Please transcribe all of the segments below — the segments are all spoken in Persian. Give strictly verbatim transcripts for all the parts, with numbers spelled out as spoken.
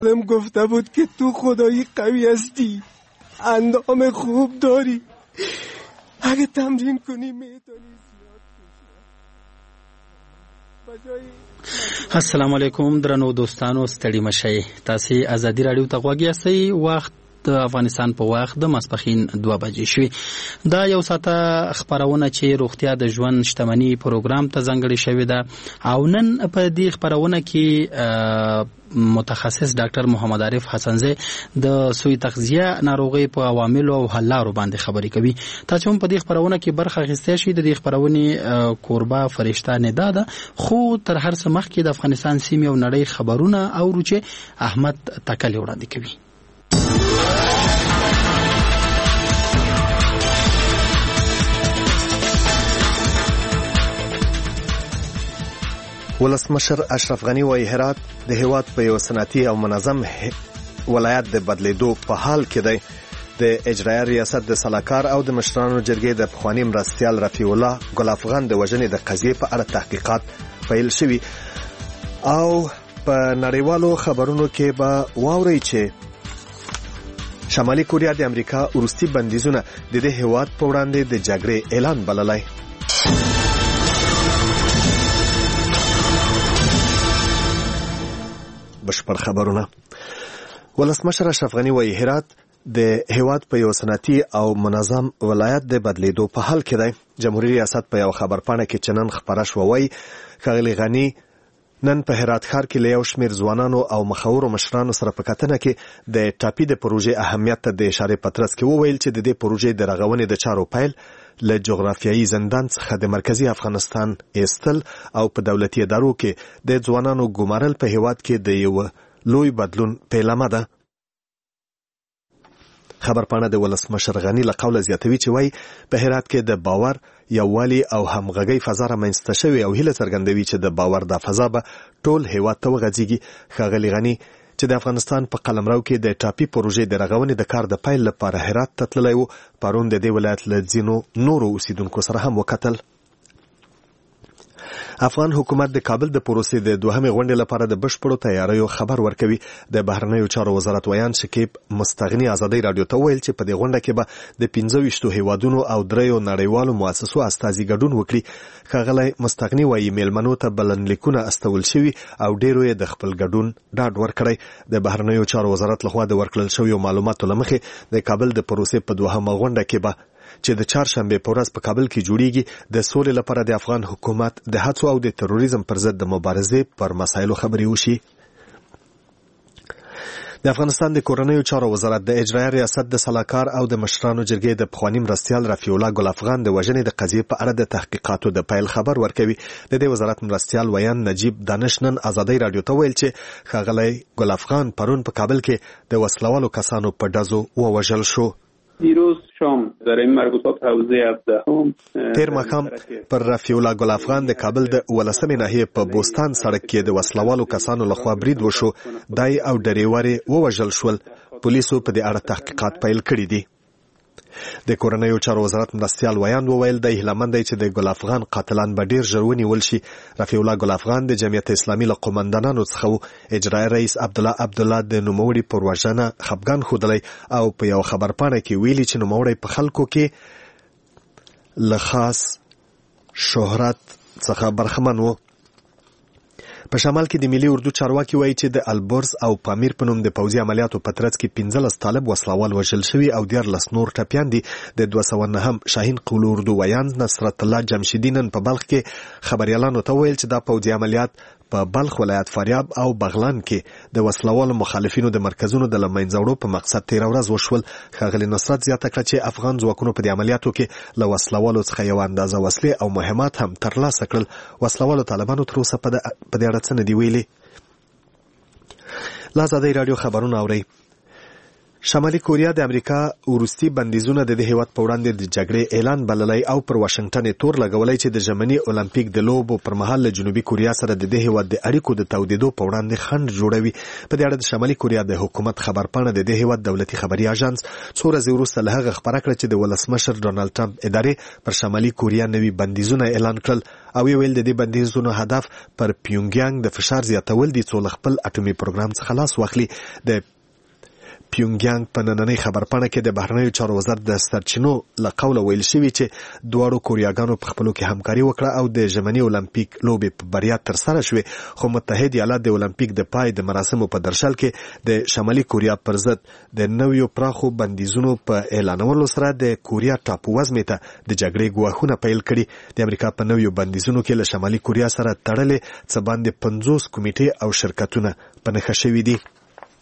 خودم گفته بود که تو خدایی قوی هستی، اندام خوب داری، اگه تمرین کنی میتونی زیاد. السلام علیکم درنو دوستانو، ستړي مشئ. تاسو ازادي رادیو ته غوږ یاستئ. وخت د افغانستان په وخت د ماسپښین دوه بجې شوي. دا یو ساعته خبرونه چې روغتیا د ژوند شتمنۍ پروګرام ته ځانګړې شوې ده، او نن په دې خبرونه کې متخصص ډاکټر محمد عارف حسنزی د سوی تغذیه ناروغي په عواملو او حل لارو باندې خبرې کوي. تاسو هم په دې خبرونه کې برخه اخیستی شئ. د دې خبرونې کوربه فرشته ندا ده، خو تر هر څه مخکې د افغانستان سیمې او نړۍ خبرونه اورو چې احمد تکلی وړاندې کوي. ولسمشر اشرف غنی وايي هرات د هیواد په یو صنعتي او منظم ولایت د بدلیدو په حال کې دی. د اجرایي ریاست د سلاکار او د مشرانو جرګې د پخوانی مرستیال رفیع الله ګل افغان د وژنې د قضیې په اړه تحقیقات پیل شوي، او په نړیوالو خبرونو کې به واورئ چې شمالي کوریا د امریکا وروستي بندیزونه د دې هیواد په وړاندې د جګړې اعلان بللی. بشپړ خبرونه. ولسمشر اشرف غنی وايي هرات د هیواد په یو صنعتي او منظم ولایت د بدلیدو په حال کې دی. جمهوریت ریاست په یو خبرپاڼه کې چنن خبره شوه وایي ښاغلي غنی نن په هرات ښار کې له یو شمېر ځوانانو او مخورو مشرانو سره په کتنه کې د ټاپي د پروژې اهمیت ته د اشارې پترس کې وویل چې د دې پروژې د رغونې د چارو پیل له جغرافیایي زندان څخه د مرکزی افغانستان ایستل او په دولتي ادارو کې د ځوانانو ګمارل په هیواد کې د یو لوی بدلون پیلامه ده. خبرپاڼه د ولسمشر غنی له قوله زیاتوي چې وایي په هرات کې د باور، یووالي او همغږۍ فضا رامنځته شوې او هیله څرګندوي چې د باور دا فضا به ټول هیواد ته وغځېږي. ښاغلي غنی چې د افغانستان په قلمرو کې د ټاپي پروژې د رغونې د کار د پیل لپاره هرات ته تللی و، پرون د دې ولایت له ځینو نورو اوسیدونکو سره هم وکتل. افغان حکومت د کابل د پروسې د دوهمې غونډې لپاره د بشپړو تیاریو خبر ورکوي. د بهرنیو چارو وزارت ویان شکیب مستغني ازادي رادیو ته ویل چې په دې غونډه کې به د پنځه ویشتو هیوادونو او دریو نړیوالو مؤسسو استازي ګډون وکړي. ښاغلی مستغني وایي میلمنو ته بلنلیکونه استول شوي او ډیرو یې د خپل ګډون ډاډ ورکړی. د بهرنیو چارو وزارت لخوا د ورکړل شویو معلوماتو له مخې د کابل د پروسې په دوهمه غونډه کې به چې د چهارشنبه په ورځ په کابل کې جوړیږي د سولې لپاره د افغان حکومت د هڅو او د تروریزم پر ضد د مبارزې پر مسایلو خبرې وشي. د افغانستان د کورنیو چارو وزارت د اجرایي ریاست د سلاکار او د مشرانو جرګې د پخوانی مرستیال رفیع الله ګل افغان د وژنې د قضیې په اړه د تحقیقاتو د پیل خبر ورکوي. د دې وزارت مرستیال ویان نجیب دانش نن ازادي رادیو ته ویل چې ښاغلی ګل افغان پرون په کابل کې د وسلوالو کسانو په ډزو ووژل شو. دیروز شام در این مربوطات حوزه هفدهم تیر ماښام پر رفیع الله ګل افغان د کابل د ولسمې ناحیې په بوستان سړک کې د وسلوالو کسانو لخوا برید وشو. دای او ډریور یې ووژل شول. پولیسو په دې اړه تحقیقات پیل کړي دي. د کورنیو چارو وزارت مرستیال ویان وویل د هیلمن دی چې د ګل افغان قاتلان به ډیر ژر ونیول شي. رفیع الله ګل افغان د جمعیت اسلامي له قومندانانو څخه و. اجرایي رئیس عبدالله عبدالله د نوموړي پر وژنه خپګان ښودلی او په یو خبرپاڼه کې ویلي چې نوموړی په خلکو کې له خاص شهرت څخه برخمن و. په شمال کې د ملي اردو چارواکي وایي چې د البرز او پامیر په نوم د پوځي عملیاتو په ترڅ کې پنځلس طالب وسلوال وژل شوي او دیارلس نور ټپیان دي. د دوه سوه نهم شاهین قول اردو ویان نصرت الله جمشیدی نن په بلخ کې خبریالانو ته ویل چې دا پوځي عملیات په بلخ ولایت فاریاب او بغلان کې د وسلوالو مخالفینو د مرکزونو د له منځه وړو په مقصد تېره ورځ وشول. ښاغلي نصرت زیاته کړه چې افغان ځواکونو په دې عملیاتو کې له وسلوالو څخه یوه اندازه وسلې او مهمات هم ترلاسه کړل. وسلوالو طالبانو تر اوسه په دې اړه څه نه دي ویلي. لا ازادي رادیو خبرونه اورئ. شمالي کوریا د امریکا وروستي بندیزونه د دې هیواد په وړاندې د جګړې اعلان بللی او پر واشنگټن تور لګولی چې د ژمني اولمپیک د لوبو پر مهال له جنوبي کوریا سره د دې هیواد د اړیکو د تودېدو په وړاندې خنډ جوړوي. په دې اړه د شمالي کوریا د حکومت خبرپاڼه د دې هیواد دولتي خبري اژانس څو ورځې وروسته له هغه خبره کړه چې د ولسمشر ډونالډ ټرمپ ادارې پر شمالي کوریا نوي بندیزونه اعلان کړل او ویل د دې بندیزونو هدف پر پیونګیانګ د فشار زیاتول دي څو خپل اټومي پروګرام څخه خلاص واخلي. د پیونګیانګ په نننۍ خبرپاڼه کې د بهرنیو چارو وزارت د سرچینو له قوله ویل شوي چې دواړو کوریاګانو په خپلو کې همکاري وکړه او د ژمني اولمپیک لوبې په بریا ترسره شوې، خو متحد ایالات د اولمپیک د پای د مراسمو په درشل کې د شمالي کوریا پر ضد د نویو پراخو بندیزونو په اعلانولو سره د کوریا ټاپو وزمې ته د جګړې ګواښونه پیل کړي. د امریکا په نویو بندیزونو کې له شمالي کوریا سره تړلې څه باندې پنځوس کمیټې او شرکتونه په نښه شوي دي.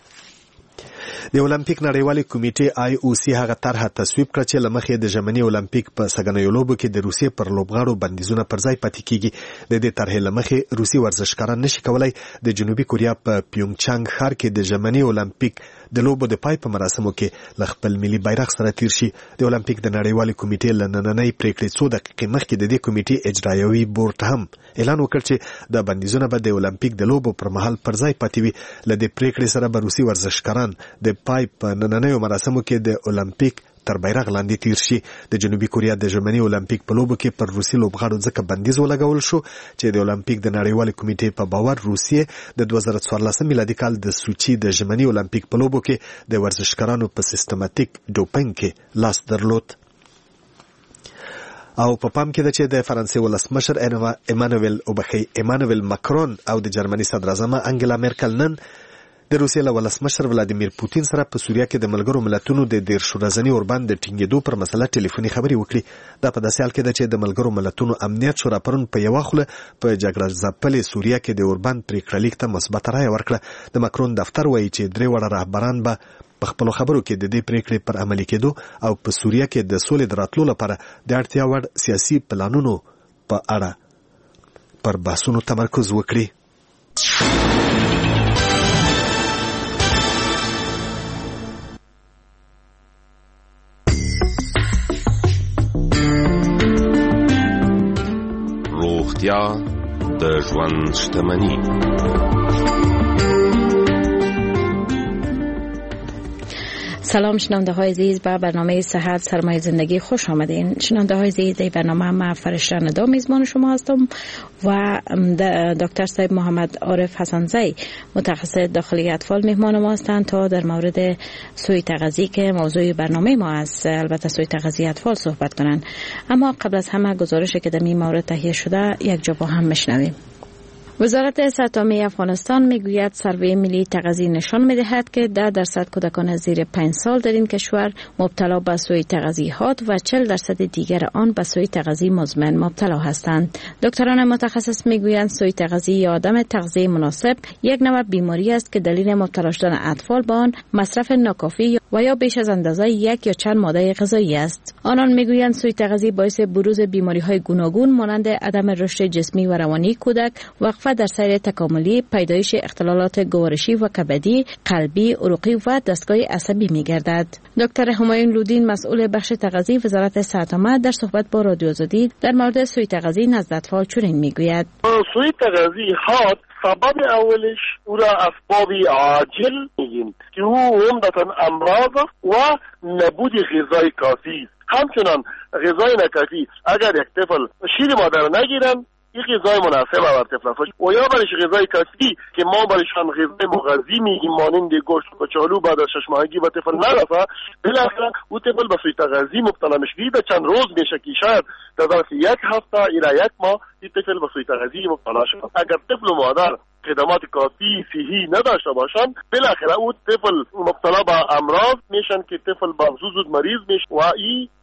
د اولمپیک نړیوالې کمیټې آی او سی هغه طرحه تصویب کړه چې له مخې د ژمني اولمپیک په سږنیو لوبو کې د روسیې پر لوبغاړو بندیزونه پر ځای پاتې کیږي. د دې طرحې له مخې روسي ورزشکاران نشي کولای د جنوبي کوریا په پیونګچانګ ښار کې د ژمني اولمپیک د لوبو د پای په مراسمو کې له خپل ملي بیرغ سره تیر شي. د اولمپیک د نړیوالې کمیټې له نننۍ پریکړې څو دقیقې مخکې د دې کمیټې اجرایوي بورډ هم اعلان وکړ چې د بندیزونه به د اولمپیک د لوبو پر مهال پر ځای پاتې وي. له دې پریکړې سره به روسي ورزشکاران د پای په نننیو مراسمو کې د اولمپیک تر بیرغ لاندې تیر شي. د جنوبي کوریا د ژمني اولمپیک په لوبو کې پر روسي لوبغاړو ځکه بندیز ولګول شو چې د اولمپیک د نړیوالې کمیټې په باور روسیې د دوه زره څوارلسم میلادي کال د سوچي د ژمني اولمپیک په لوبو کې د ورزشکارانو په سیستماتیک ډوپینګ کې لاس درلود. او په پام کې ده چې د فرانسې ولسمشر ایمانویل اوبخي ایمانویل ماکرون او د جرمني صدر اعظم انګلا میرکل نن د روسیې له ولسمشر ولادیمیر پوتین سره په سوریه کې د ملګرو ملتونو د دېرش ورځني اوربند د ټینګېدو پر مسله ټلیفوني خبرې وکړي. دا په داسې حال کې ده چې د ملګرو ملتونو امنیت شورا پرون په یوه خوله په جګړه ځپلې سوریه کې د اوربند پریکړه لیک ته مثبته رایه ورکړه. د ماکرون دفتر وایي چې درې واړه رهبران به په خپلو خبرو کې د دې پریکړې پر عملي کېدو او په سوریه کې د سولې د راتلو لپاره د اړتیا وړ سیاسي پلانونو په اړه پر بحثونو تمرکز وکړي. روغتیا د ژوند شتمني. سلام شنونده های عزیز، به برنامه صحت سرمایه زندگی خوش آمدین. شنونده های عزیز، در برنامه من فرشته ندا میزبان شما هستم و دکتر صاحب محمد عارف حسنزی متخصص داخلی اطفال مهمان ما هستند تا در مورد سوی تغذیه که موضوع برنامه ما است، البته سوی تغذیه اطفال صحبت کنند. اما قبل از همه گزارشی که در این مورد تهیه شده یک جا با هم میشنویم. وزارت صحت عامه افغانستان میگوید سروی ملی تغذیه نشان میدهد که ده درصد کودکان زیر پنج سال در این کشور مبتلا به سوء تغذیهات و چهل درصد دیگر آن به سوء تغذیه مزمن مبتلا هستند. دکتران متخصص میگویند سوء تغذیه یا عدم تغذیه مناسب یک نوع بیماری است که دلیل مبتلا شدن اطفال به آن مصرف ناکافی و یا بیش از اندازه یک یا چند ماده غذایی است. آنان میگویند سوء تغذیه باعث بروز بیماری‌های گوناگون مانند عدم رشد جسمی و روانی کودک، وقفه در سیر تکاملی، پیدایش اختلالات گوارشی و کبدی، قلبی، عروقی و دستگاه عصبی می‌گردد. دکتر همایون لودین مسئول بخش تغذیه وزارت صحت عامه در صحبت با رادیو آزادی در مورد سوء تغذیه نزد اطفال چنین میگوید: سوء تغذیهات سبب اولش او را اسباب عاجل میگیم که او عمدتاً امراض و نبود غذای کافی. همچنان غذای ناکافی اگر یک طفل شیر مادر نگیرن، یک غذای مناسب بر طفل است و یا برش غذای کافی که ما برشان غذای مغذی میگیم مانند گوشت و کچالو بعد از شش ماهگی به طفل نرسه، بالاخره او طفل به سوء تغذیه مبتلا میشه. به چند روز میشه که شاید در ظرف یک هفته الی یک ماه این طفل به سوء تغذیه مبتلا شد. اگر طفل و مادر خدمات کافی صحی نداشته باشند، بالاخره او طفل مبتلا به امراض میشن که طفل به زود مریض میشه و این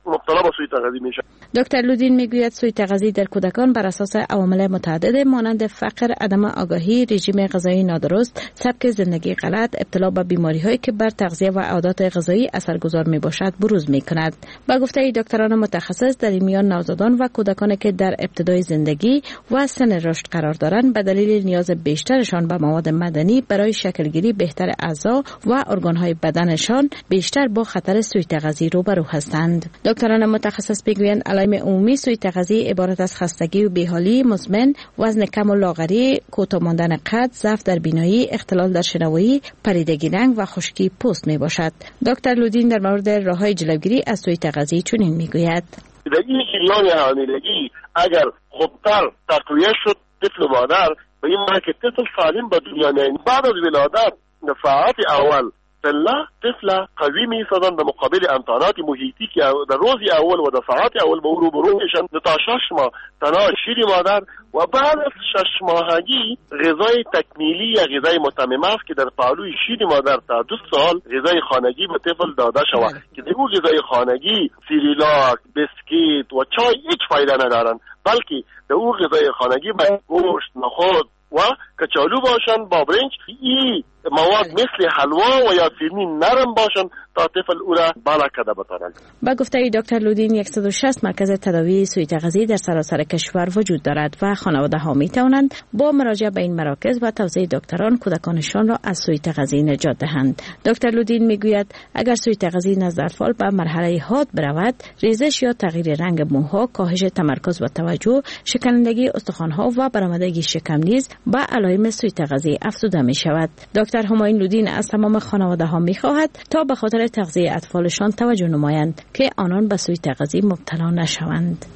مبتلا به سوء تغذیه میشه. دکتر لودین میگوید سوء تغذیه در کودکان بر اساس عوامل متعدد مانند فقر، عدم آگاهی، رژیم غذایی نادرست، سبک زندگی غلط، ابتلا به بیماری‌هایی که بر تغذیه و عادات غذایی اثرگذار میباشد بروز میکند. با گفته دکتران متخصص، در این میان نوزادان و کودکانی که در ابتدای زندگی و سن رشد قرار دارند به دلیل نیاز بیشترشان به مواد معدنی برای شکلگیری بهتر اعضا و ارگان‌های بدنشان بیشتر با خطر سوء تغذیه روبرو هستند. دکتران متخصص میگویند علائم عمومی سوء تغذیه عبارت از خستگی و بیحالی مزمن، وزن کم و لاغری، کوتاه ماندن قد، ضعف در بینایی، اختلال در شنوایی، پریدگی رنگ و خشکی پوست می باشد. دکتر لودین در مورد راه‌های جلوگیری از سوء تغذیه چنین میگوید: در این شیلان حاملگی اگر خودتر تقویه شد طفل مادر به این معنی که طفل سالم به دنیا میاد. بعد از ولادت ساعت اول طفل طفل قوی میسازن به مقابل امکانات محیطی که در روز اول و در ساعت اول به او روبرو میشن تا شش ماه تنها شیر مادر و بعد از شش ماهگی غذای تکمیلی یا غذای متمم است که در پهلوی شیر مادر تا دو سال غذای خانگی به طفل داده شود که در اون غذای خانگی سیریلاک، بسکیت و چای هیچ فایده ندارن، بلکه در اون غذای خانگی باید گوشت، نخود و کچالو باشن با برنج، این مواد مثل حلوا و یا فیرنی نرم باشن تا طفل او را بالا کده بتانند. با گفته دکتر لودین صد و شصت مرکز تداوی سوء تغذیه در سراسر کشور وجود دارد و خانواده ها می توانند با مراجعه به این مراکز و توضیح دکتران کودکانشان را از سوء تغذیه نجات دهند. دکتر لودین می گوید اگر سوء تغذیه نزد اطفال به مرحله حاد برود، ریزش یا تغییر رنگ موها، کاهش تمرکز و توجه، شکنندگی استخوان‌ها و برآمدگی شکم نیز به علائم سوء تغذیه افزوده می شود. دکتر همایون لودین از تمام خانواده ها می خواهد تا به خاطر تغذیه اطفالشان توجه نمایند که آنان به سوء تغذیه مبتلا نشوند.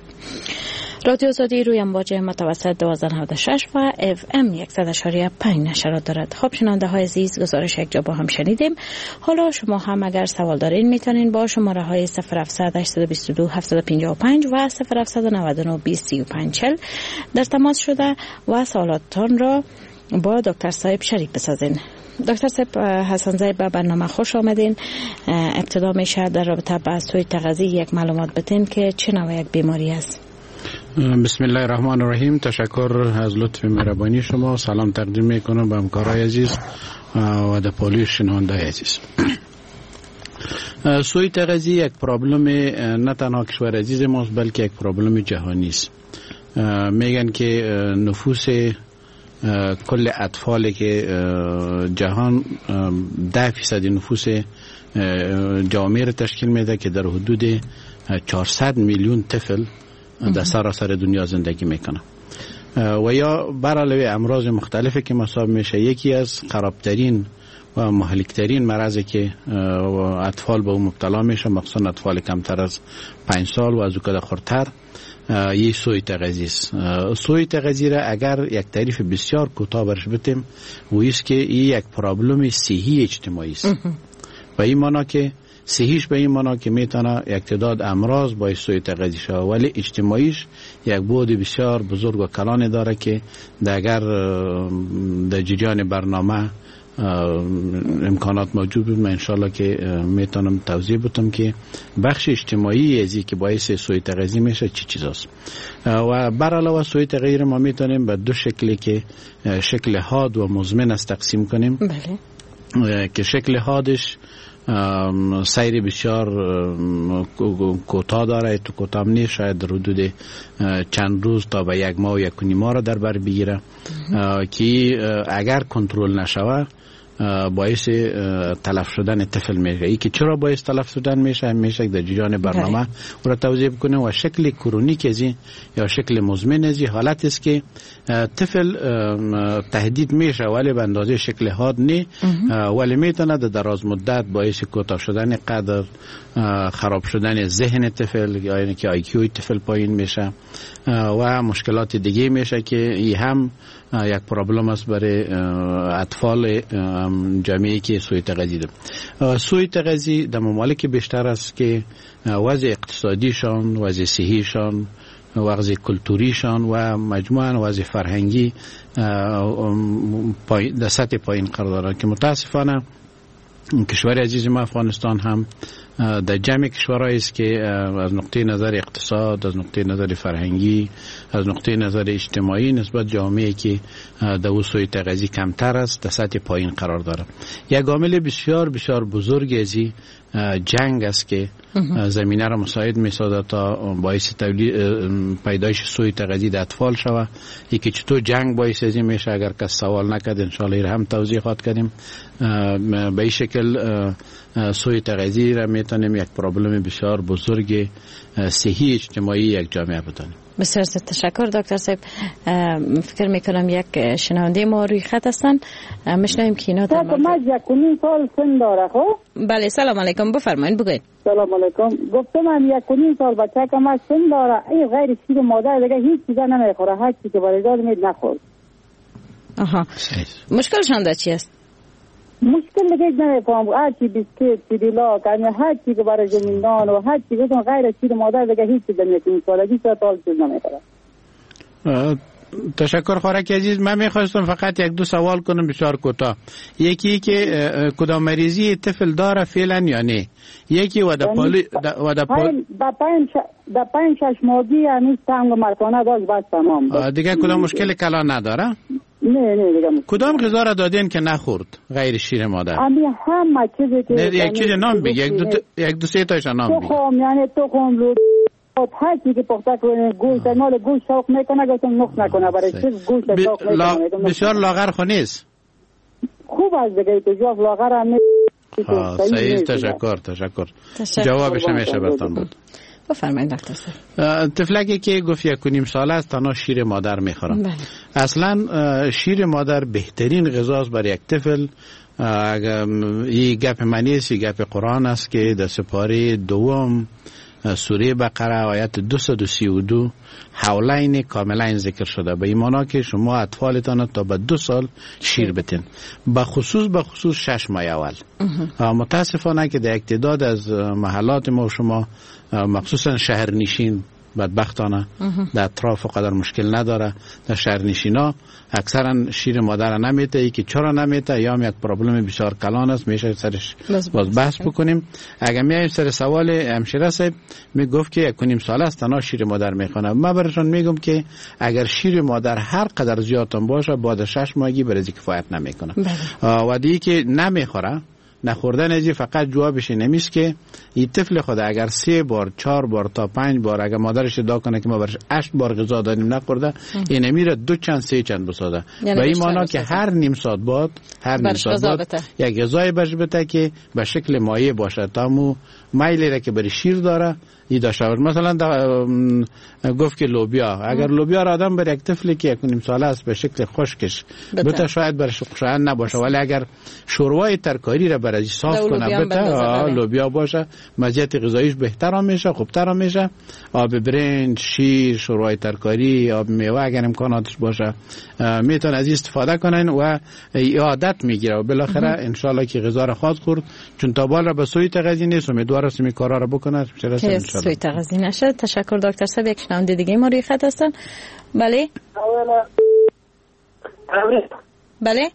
رادیو آزادی روی امواج متوسط دوازده نود و شش و اف ام صد و شش و پنج نشرات دارد. خب شنونده های عزیز، گزارش یک جا با هم شنیدیم. حالا شما هم اگر سوال دارین میتونین با شماره های صفر هفتصد هشتصد و بیست و دو هفتصد و پنجاه و پنج و صفر هفتصد و نود و نه بیست و پنج چهل در تماس شده و سوالاتتان را با دکتر صاحب شریک بسازین. دکتر صاحب حسن زی به برنامه خوش آمدین. ابتدا میشه در رابطه با سوء تغذیه یک معلومات بدین که چه نوع یک بیماری است. بسم الله الرحمن الرحیم. تشکر از لطف مهربانی شما. سلام تقدیم میکنم به همکارای عزیز و در پولیس شنونده عزیز. سوء تغذیه یک پرابلم نه تنها کشور عزیز ماست بلکه یک پرابلم جهانی است. میگن که نفوس کل اطفالی که جهان ده فیصد نفوس جامعه را تشکیل میده که در حدود چهارصد میلیون طفل در سراسر دنیا زندگی میکنه و یا برعلاوه امراض مختلفی که مصاب میشه، یکی از خرابترین و مهلکترین مرضی که اطفال به اون مبتلا میشه، مخصوصا اطفال کمتر از پنج سال و از او که خردتر، یه سوء تغذیه است. سوء تغذیه را اگر یک تعریف بسیار کوتاه برش بتیم و ایست که این یک پرابلم صحی اجتماعی است. و این معنی که صحیش به این معنی که میتونه یک تعداد امراض باعث سوء تغذیه شود، ولی اجتماعیش یک بعد بسیار بزرگ و کلانی داره که اگر در جریان برنامه امکانات موجود بود من انشالله که میتونم توضیح بدم که بخش اجتماعی ازی که باعث سوء تغذیه میشه چی چیزاست. و بر علاوه سوء تغذیه ما میتونیم به دو شکلی که شکل حاد و مزمن است تقسیم کنیم. بله. که شکل حادش سیر بسیار کوتاه داره، تو کوتاه نیست، شاید در حدود چند روز تا به یک ماه و یک و نیم ماه را در بر بگیره که اگر کنترل نشود باعث تلف شدن طفل میشه. ای که چرا باعث تلف شدن میشه میشه در جریان برنامه او را توضیح بکنه. و شکل کرونیک ازی یا شکل مزمن ازی حالت است که طفل تهدید میشه ولی به اندازه شکل حاد نی، ولی میتونه در دراز مدت باعث کوتاه شدن قدر، خراب شدن ذهن طفل یا یعنی که آی کیو طفل پایین میشه و مشکلات دیگه میشه که این هم یک پرابلم است برای اطفال جامعه که سوء تغذیه دارند. سوء تغذیه در ممالک بیشتر است که وضع اقتصادیشان، وضع صحیشان، وضع کلتوریشان و مجموعاً وضع فرهنگی در سطح پایین قرار دارند که متاسفانه کشور عزیز ما افغانستان هم در جمع کشورهایی است که از نقطه نظر اقتصاد، از نقطه نظر فرهنگی، از نقطه نظر اجتماعی نسبت جامعه که در او سوی تغذیه کمتر است در سطح پایین قرار داره. یک عامل بسیار بسیار بزرگ از جنگ است که زمینه را مساعد می سازد تا باعث پیدایش سوی تغذیه در اطفال شود. یکی چطور جنگ باعث از این میشه اگر کس سوال نکرد انشاءالله هم توضیحات کردیم. به این شکل سوی تغذیه را میتونیم یک پرابلم بسیار بزرگ صحی اجتماعی یک جامعه بدانیم. بسیار تشکر دکتر صاحب. فکر میکنم یک شنونده ما روی خط هستن، میشنویم که اینا در ما یک کنیم سال سن داره. خب بله سلام علیکم، بفرمایید بگوید. سلام علیکم. گفتم من یک کنیم سال بچه که ما سن داره، این غیر شیر مادر دیگه هیچ چیزا نمیخوره، هر چیزی که برای داد مید نخور. آها مشکلشان در چی است؟ مشکل دیگه نمیفهم، هر چی بیسکیت، سیریلاک، هر چی که برای زمیندان و هر چی که غیر شیر مادر دیگه هیچ چیز نمیتونی سالگی سال سال چیز نمیخوره. تشکر خوراک عزیز. من میخواستم فقط یک دو سوال کنم بسیار کوتاه. یکی که کدام مریضی طفل داره فعلا یا نه؟ یکی و در پالی و در پالی در پنج در پنج شش ماهگی یعنی تنگ مرتانه داشت بس تمام. دیگه کدام مشکل کلان نداره؟ نه نه دیگه. کدام غذا را دادین که نخورد غیر شیر مادر؟ امی همه چیزی که نه یک چیز نام بگی، یک دو یک دو سه تاش نام بگی. تخم یعنی تخم لو هر چیزی که پخته کنه گوشت مال گوشت شوق میکنه گفتم نخ نکنه برای چیز گوشت شوق میکنه. بسیار لاغر خو نیست. خوب از دیگه تو جواب لاغر هم نیست. صحیح. تشکر تشکر. جوابش همیشه برتون بود. بفرمایید دکتر صاحب. طفلکی که گفت یک و نیم ساله است تنها شیر مادر میخورن. اصلا شیر مادر بهترین غذاست برای یک طفل. این گپ منی است، گپ قرآن است که در سپاره دوم سوره بقره آیت دویست و سی و دو حولین کاملین ذکر شده. به ایمانا که شما اطفالتان تا به دو سال شیر بتین، به خصوص به خصوص شش ماه اول. متاسفانه که در اعتداد از محلات ما شما مخصوصا شهرنشین بدبختانه در اطراف قدر مشکل نداره، در شهرنشینا اکثرا شیر مادر نمیته. ای که چرا نمیته یا هم یک پرابلم بسیار کلان است، میشه سرش باز بحث بکنیم. اگر میایم سر سوال همشیره صاحب میگفت که یک و نیم ساله است تنها شیر مادر میخونه، من براتون میگم که اگر شیر مادر هر قدر زیادتون باشه بعد شش ماهگی برای کفایت نمیکنه. و دیگه که نمیخوره نخوردن ازی فقط جوابش نمیست که این طفل خود اگر سه بار چهار بار تا پنج بار اگر مادرش ادعا کنه که ما برش هشت بار غذا دادیم نخورده، این نمیره دو چند سه چند بساده. و این معنی که هر نیم ساعت بعد هر نیم ساعت بعد یک غذای برش بده که به شکل مایع باشه تا مو میلی را که برای شیر داره ای داشته باشه. مثلا گفت که لوبیا، اگر لوبیا را آدم بر یک طفلی که یک نیم ساله است به شکل خشکش بته شاید برش خوشایند نباشه، ولی اگر شوروای ترکاری را برای صاف کنه بته لوبیا باشه مزیت غذاییش بهتر میشه، خوبتر میشه. آب برنج، شیر، شوروای ترکاری، آب میوه اگر امکاناتش باشه میتونه از استفاده کنن و عادت میگیره و بالاخره ان شاء الله که غذا را خواهد خورد، چون تا بالا به سوی تغذیه نیست. امیدوارم این کارا را بکنه که سوی تغذیه نشه. تشکر دکتر صاحب. یک شنونده دیگه ما روی خط هستن. بله بله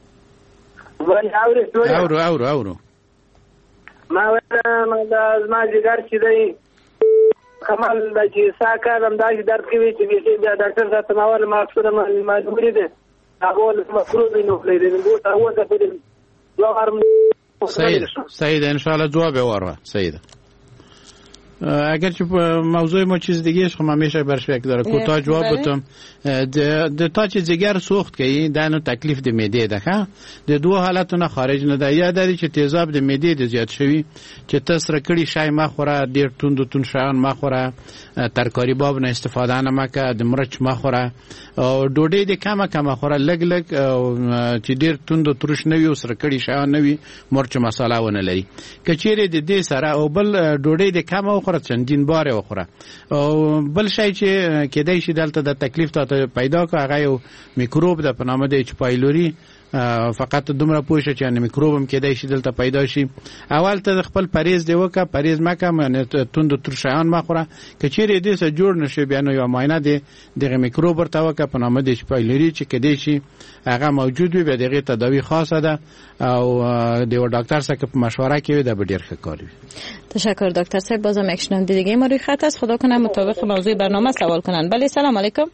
اورو اورو اورو ما از ما جگر چې دی کمال د چې سا کارم دا چې درد کوي چې د ډاکټر صاحب ته ماول ماکسره مجبورې ده هغه مفروض نه لري نو هغه د دې جواب سید سید ان شاء الله جواب واره سید. اگر چه موضوع ما چیز دیگه است خب من میشه برش یک داره کوتاه جواب بدم. د تا چې جگر سوخت کوي دا نو تکلیف د معده ده ښه د دوه حالتونو خارج نه ده. یا د چې تیزاب د معده د زیات شوی چې تاسو رکړی شای ما خوره، ډیر توند توند شایان ما خوره، ترکاری باب نه استفاده نه مکه، د مرچ ما خوره او ډوډۍ د کمه کمه خوره، لګ لګ چې ډیر توند ترش نه وي او سره کړي شایان نه وي، مرچ مساله ونه لري. کچېره د دې سره او بل ډوډۍ د کمه خوره چندین بار وخوره. او بل شای چې کېدای شي دلته د تکلیف ته پیدا کا هغه یو میکروب د په نامه د اچ پایلوري فقط دومره پوه شه چې یعنې میکروب هم کیدای شي دلته پیدا شي. اول ته خپل پرهیز دی وکړه، پرهیز مه کوه، یعنې توند تور شیان مه خوره. که چیرې دې څه جوړ نه شي بیا نو یوه معاینه د دغه میکروب ورته وکړه په نامه د اچ پایلري چې کیدای شي هغه موجود وي، بیا د هغې تداوي خاصه ده او د یوه ډاکټر سره که په مشوره کې وي دا به ډېر ښه کار وي. تشکر دکتر صاحب. بازم یک شنونده دیگه ما روی خط است. خدا کنه مطابق موضوع برنامه سوال کنن. بله سلام علیکم.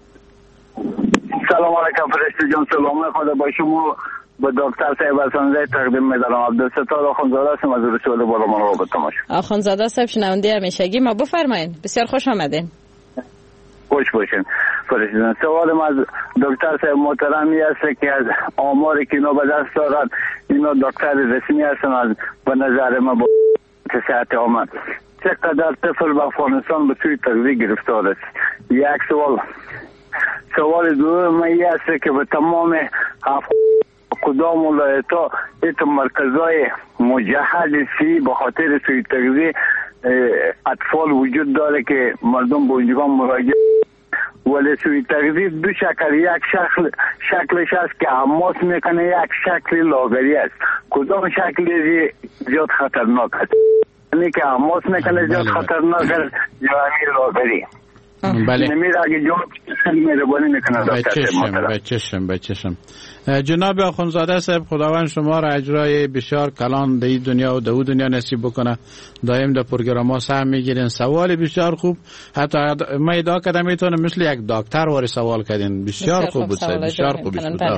سلام علیکم فرشته جان، سلام خدا با شما. با دکتر صاحب حسن‌زاده تقدیم می‌دارم. عبدالستار آخوندزاده هستم از رسول بالا مراقبت تماشا. آخوندزاده صاحب شنونده همیشگی ما، بفرمایید. بسیار خوش آمدین. خوش باشین. فرشته جان، سوالم از دکتر صاحب محترمی است که از آماری که اینا به دست دارن، اینا دکتر رسمی هستن، از به نظر ما با صحت آمد چقدر طفل به افغانستان به سوی تغذیه گرفتار است. یک سوال. سوال دوم این است که به تمام کدام ولایت‌ها ایت مرکزهای مجهز سی به خاطر سوی تغذیه اطفال وجود داره که مردم به اونجا مراجعه، ولی سوی تغذیه دو شکل، یک شکل شکلش هست که حماس میکنه، یک شکل لاغری است. کدام شکل زیاد خطرناک است؟ یعنی که حماس میکنه زیاد خطرناک است یا امیر لاغری؟ بله. نمیر اگه جواب مهربانی میکنه دکتر محترم. بچشم بچشم جناب آخوندزاده صاحب، خداوند شما را اجرای بسیار کلان در این دنیا و در اون دنیا نصیب بکنه. دائم در پروگرام ها سهم میگیرین. سوال بسیار خوب. حتی ما ادعا کردم میتونم مثل یک دکتر واری سوال کردین. بسیار خوب بود. بسیار خوب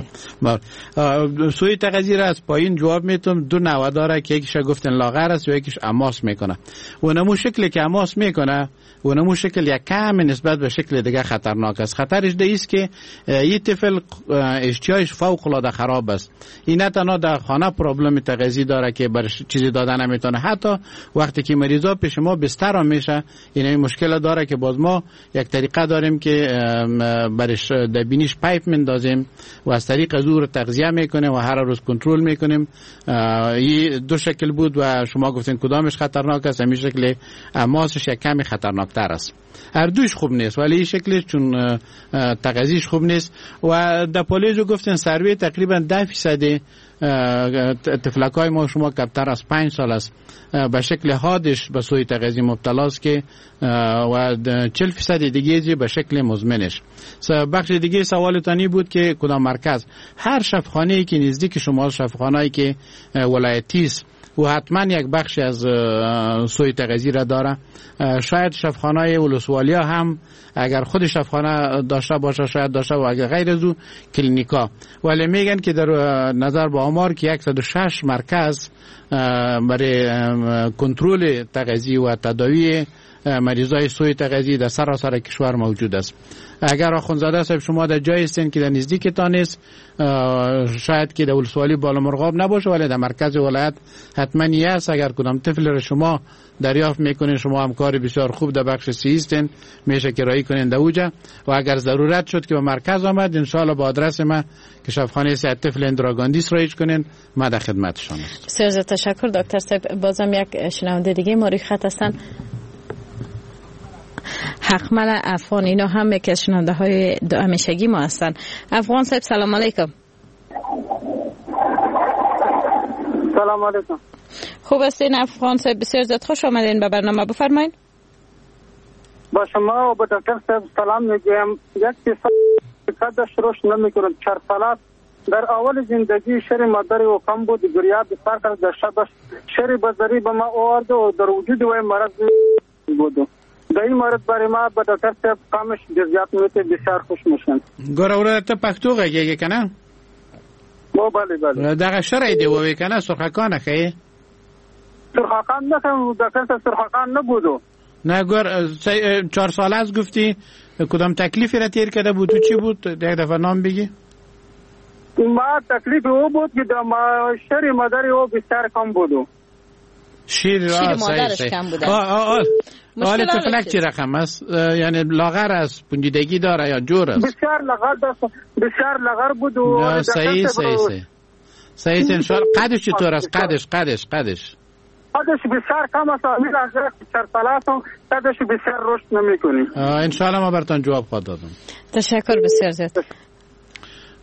بود. سوی تغذیه را از پایین جواب میتونم. دو نوع داره که یکیش گفتن لاغر است و یکیش اماس میکنه. و نمو شکلی که اماس میکنه و نمو شکل یک کم نسبت به شکل دیگه خطرناک است. خطرش ده است که این طفل اشتیایش فوق العاده خراب است. این نه تنها در خانه پرابلم تغذیه داره که بر چیزی دادن نمیتونه، حتی وقتی که مریضا پیش ما بستر هم میشه این مشکل داره که باز ما یک طریقه داریم که برش در بینیش پایپ مندازیم و از طریق از او تغذیه میکنیم و هر روز کنترل میکنیم. این دو شکل بود و شما گفتین کدامش خطرناک است. همین شکل اماسش یک کمی خطرناکتر است. هر دوش خوب نیست ولی این شکلش چون تغذیش خوب نیست. و در پالیزو گفتن سروی تقریبا ده فیصد طفلکای ما شما کمتر از پنج سال است به شکل حادش به سوی تغذیه مبتلاست که و چهل فیصد دیگه به شکل مزمنش. بخش دیگه سوالتانی بود که کدام مرکز. هر شفاخانه‌ای که نزدیک شما، شفاخانه‌ای که ولایتی است و حتما یک بخشی از سوی تغذیه را داره. شاید شفاخانه ولسوالیا هم اگر خود شفاخانه داشته باشه شاید داشته و اگر غیر از او کلینیکا. ولی میگن که در نظر با آمار که صد و شش مرکز برای کنترل تغذیه و تداوی مریضای سوی تغذیه در سراسر کشور موجود است. اگر آخوندزاده صاحب شما در جایی هستین که در نزدیکتان است، شاید که در ولسوالی بالامرغاب نباشه ولی در مرکز ولایت حتما است. اگر کدام طفل را شما دریافت میکنین، شما هم کار بسیار خوب در بخش سی هستین، میشه که رایی کنین در اوجا. و اگر ضرورت شد که به مرکز آمد انشاءالله با آدرس ما که شفاخانه صحت طفل اندراگاندیس رایج کنین، ما در خدمتشان هستیم. بسیار تشکر دکتر صاحب. بازم یک شنونده دیگه ما روی خط هستن. حقمل افغان، اینا هم یک از شنونده های همیشگی ما هستن. افغان صاحب سلام علیکم. سلام علیکم. خوب هستین افغان صاحب؟ بسیار زیاد خوش آمدین به برنامه، بفرمایید. با شما و با دکتر صاحب سلام میگم. یک کیسه قدش روش نمیکنه. چهار سالات در اول زندگی شر مادر و کم بود، گریه بسیار کرد. در شبش شر بزری به ما آورد و در وجود و مرض بود. در این مورد برای ما به دکتر صاحب کامش جزیات میته بسیار خوش میشن. ګوره وروره ته پښتو غږیږي که نه؟ او بله بله. دغه شرعی دی ووایې که نه؟ سرخکانه ښیې؟ سرخکان نه کنم دکتر صاحب، سرخکان نبودو. نه ګور چهار ساله است گفتی. کدام تکلیفی را تیر کرده بود و چی بود؟ یک دفعه نام بگی. ما تکلیف او بود که شر مادر او بسیار کم بودو. شیر مادرش کم بوده. حال طفلک چی رقم است؟ یعنی لاغر است، پوندیدگی داره یا جور است؟ بسیار لاغر داشت، بسیار لاغر بود و صحیح صحیح صحیح صحیح. انشالله قدش چطور است؟ قدش قدش قدش قدش بسیار کم است. امیر از چهار ساله است، قدش بسیار رشد نمیکنه. انشالله ما براتون جواب خواهد دادم. تشکر بسیار زیاد.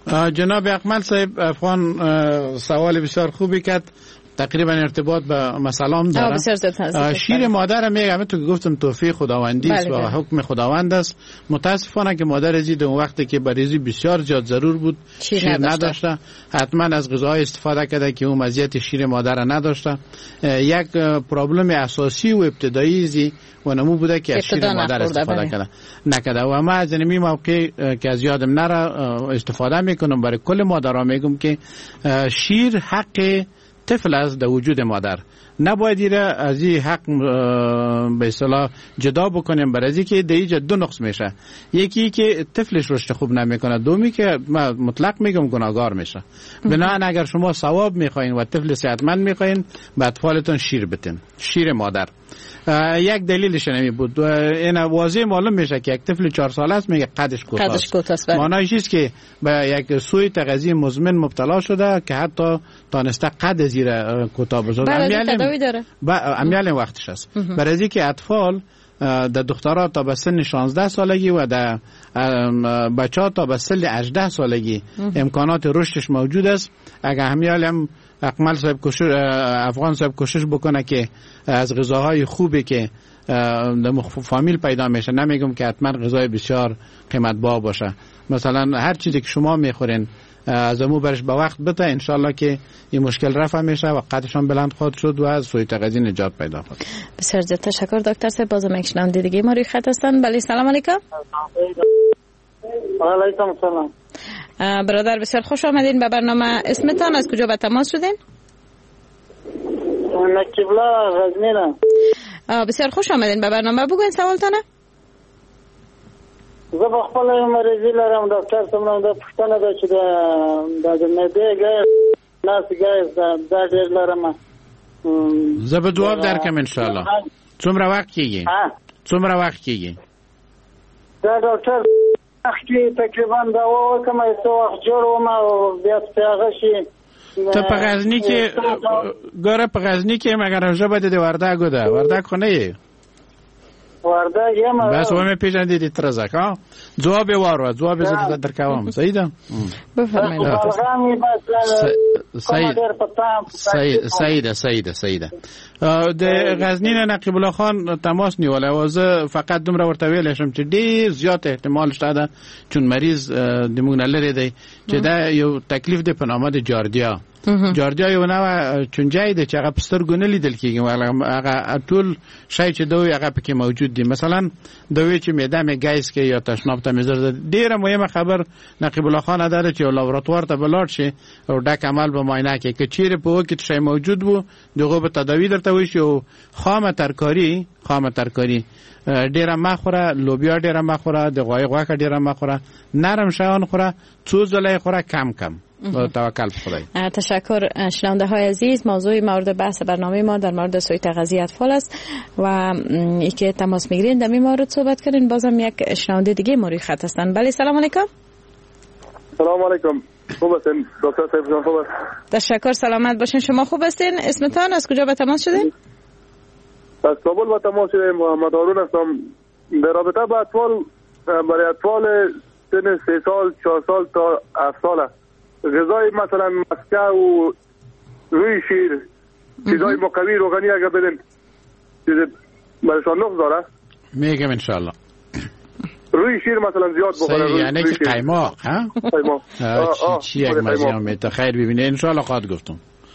جناب اکمل صاحب افغان سوال بسیار خوبی کرد، تقریبا ارتباط به مسئله داره. شیر مادر میگم تو گفتم توفیق خداوندی است و حکم خداوند است. متاسفانه که مادر ازید اون وقتی که بریزی بسیار زیاد ضرور بود شیر, شیر نداشته، حتما از غذاهای استفاده کرده که اون مزیت شیر مادر نداشته. یک پرابلم اساسی و ابتدایی زی و نمو بوده که از شیر مادر استفاده کرده نکرده و ما از این موقع که از یادم نره استفاده میکنم برای کل مادرها میگم که شیر حق طفل است در وجود مادر، نباید ایره از این حق به اصطلاح جدا بکنیم، برای از که دیگه دو نقص میشه. یکی که طفلش رشد خوب نمیکنه، دومی که ما مطلق میگم گناهگار میشه. بنابراین اگر شما ثواب میخواین و طفل صحتمند میخواین به اطفالتون شیر بتین، شیر مادر. یک دلیلش نمی بود، این واضح معلوم میشه که یک طفل چهار ساله است میگه قدش کوتاست، معنیش است که به یک سوی تغذیه مزمن مبتلا شده که حتی تانسته قد زیر کوتاه بزرگ. بله تداوی داره. امیال وقتش است. برای اینکه اطفال در دخترها تا به سن شانزده سالگی و در بچه‌ها تا به سن هجده سالگی امکانات رشدش موجود است. اگر امیال هم اکمل صاحب کوشش افغان صاحب کوشش بکنه که از غذاهای خوبی که در فامیل پیدا میشه، نمیگم که حتما غذای بسیار قیمت با باشه، مثلا هر چیزی که شما میخورین از امو برش به وقت بده، انشالله که این مشکل رفع میشه و قدشان بلند خواهد شد و از سوی تغذیه نجات پیدا خواهد. بسیار زیاد تشکر دکتر صاحب. بازم یک شنونده دیگه ما روی خط هستن. بله سلام علیکم. و علیکم سلام. برادر بسیار خوش آمدین به برنامه. اسمتان، از کجا به تماس شدین؟ نکیبلا غزنینا. بسیار خوش آمدین به برنامه. بگوین سوالتانه. زه په خپل مریضي لرم، ډاکټر څومره د پښتنه د چې د معدې ګاز ناس ګاز دا ډېر لرم. زه به جواب درکم ان شاء الله. څومره وخت کیږي؟ څومره وخت کیږي؟ دا ډاکټر اخی تقریبا دا وکم یو وخت جوړوم او بیا څنګه شي. ته په غزنی کې ګوره په غزنی کې مګر ژبه د وردګو ده، وردګ خو نه یې؟ وردګ یم. بس و مې پیژندې دي ترزک ها. جواب واره، جواب زه درکوم. صحیح ده؟ بفرمایید. صحیح صحیح صحیح ده صحیح ده صحیح ده. د غزنی نه نقیب الله خان تماس نیول او زه فقط دومره ورته ویل شم چې ډیر زیات احتمال شته ده چون مریض د مونږ نه لري دی چې دا یو تکلیف دی په نامه د جاردیا. جاردیا یو نوع چونجای دی چې هغه په سترګو نه لیدل کېږي، هغه ټول شی چې دوی هغه پکې موجود دي. مثلا دوی چې معده مې ګیس کې یا تشناب ته مې زړه. ډیره مهمه خبر نقیب الله خان داره چې لابراتوار ته بلاړ شي او ډک عمل به معاینه کوي که چیرې په وکه شی موجود وو دغه به تداوی درته وشي. او خامه ترکاری خامه ترکاری ډیره مخوره، لوبیا ډیره مخوره، د غوای غوښه ډیره مخوره، نرم شیان خوره، څو ځله خوره کم کم. توکل خدای. تشکر. شنونده های عزیز، موضوع مورد بحث برنامه ما در مورد سوی تغذیه اطفال است و ای که تماس میگیرین در این مورد صحبت کردین. بازم یک شنونده دیگه ما روی خط هستن. بله سلام علیکم. سلام علیکم. خوب هستین دکتر صاحب؟ خوب است. تشکر، سلامت باشین. شما خوب هستین؟ اسمتان، از کجا به تماس شدین؟ از کابل به تماس شدیم. محمد هارون هستم. در رابطه با اطفال، برای اطفال سن سه سال چهار سال تا هفت ساله غذای مثلا مسکه و روی شیر، چیزای مقوی روغنی اگر بدن چیز برایشان نقص داره؟ میگم انشالله. روی شیر مثلا زیاد بخوره. یعنی که قیماق ها؟ قیماق چی یک مزیان میته. خیر ببینه انشالله خواهد گفتم.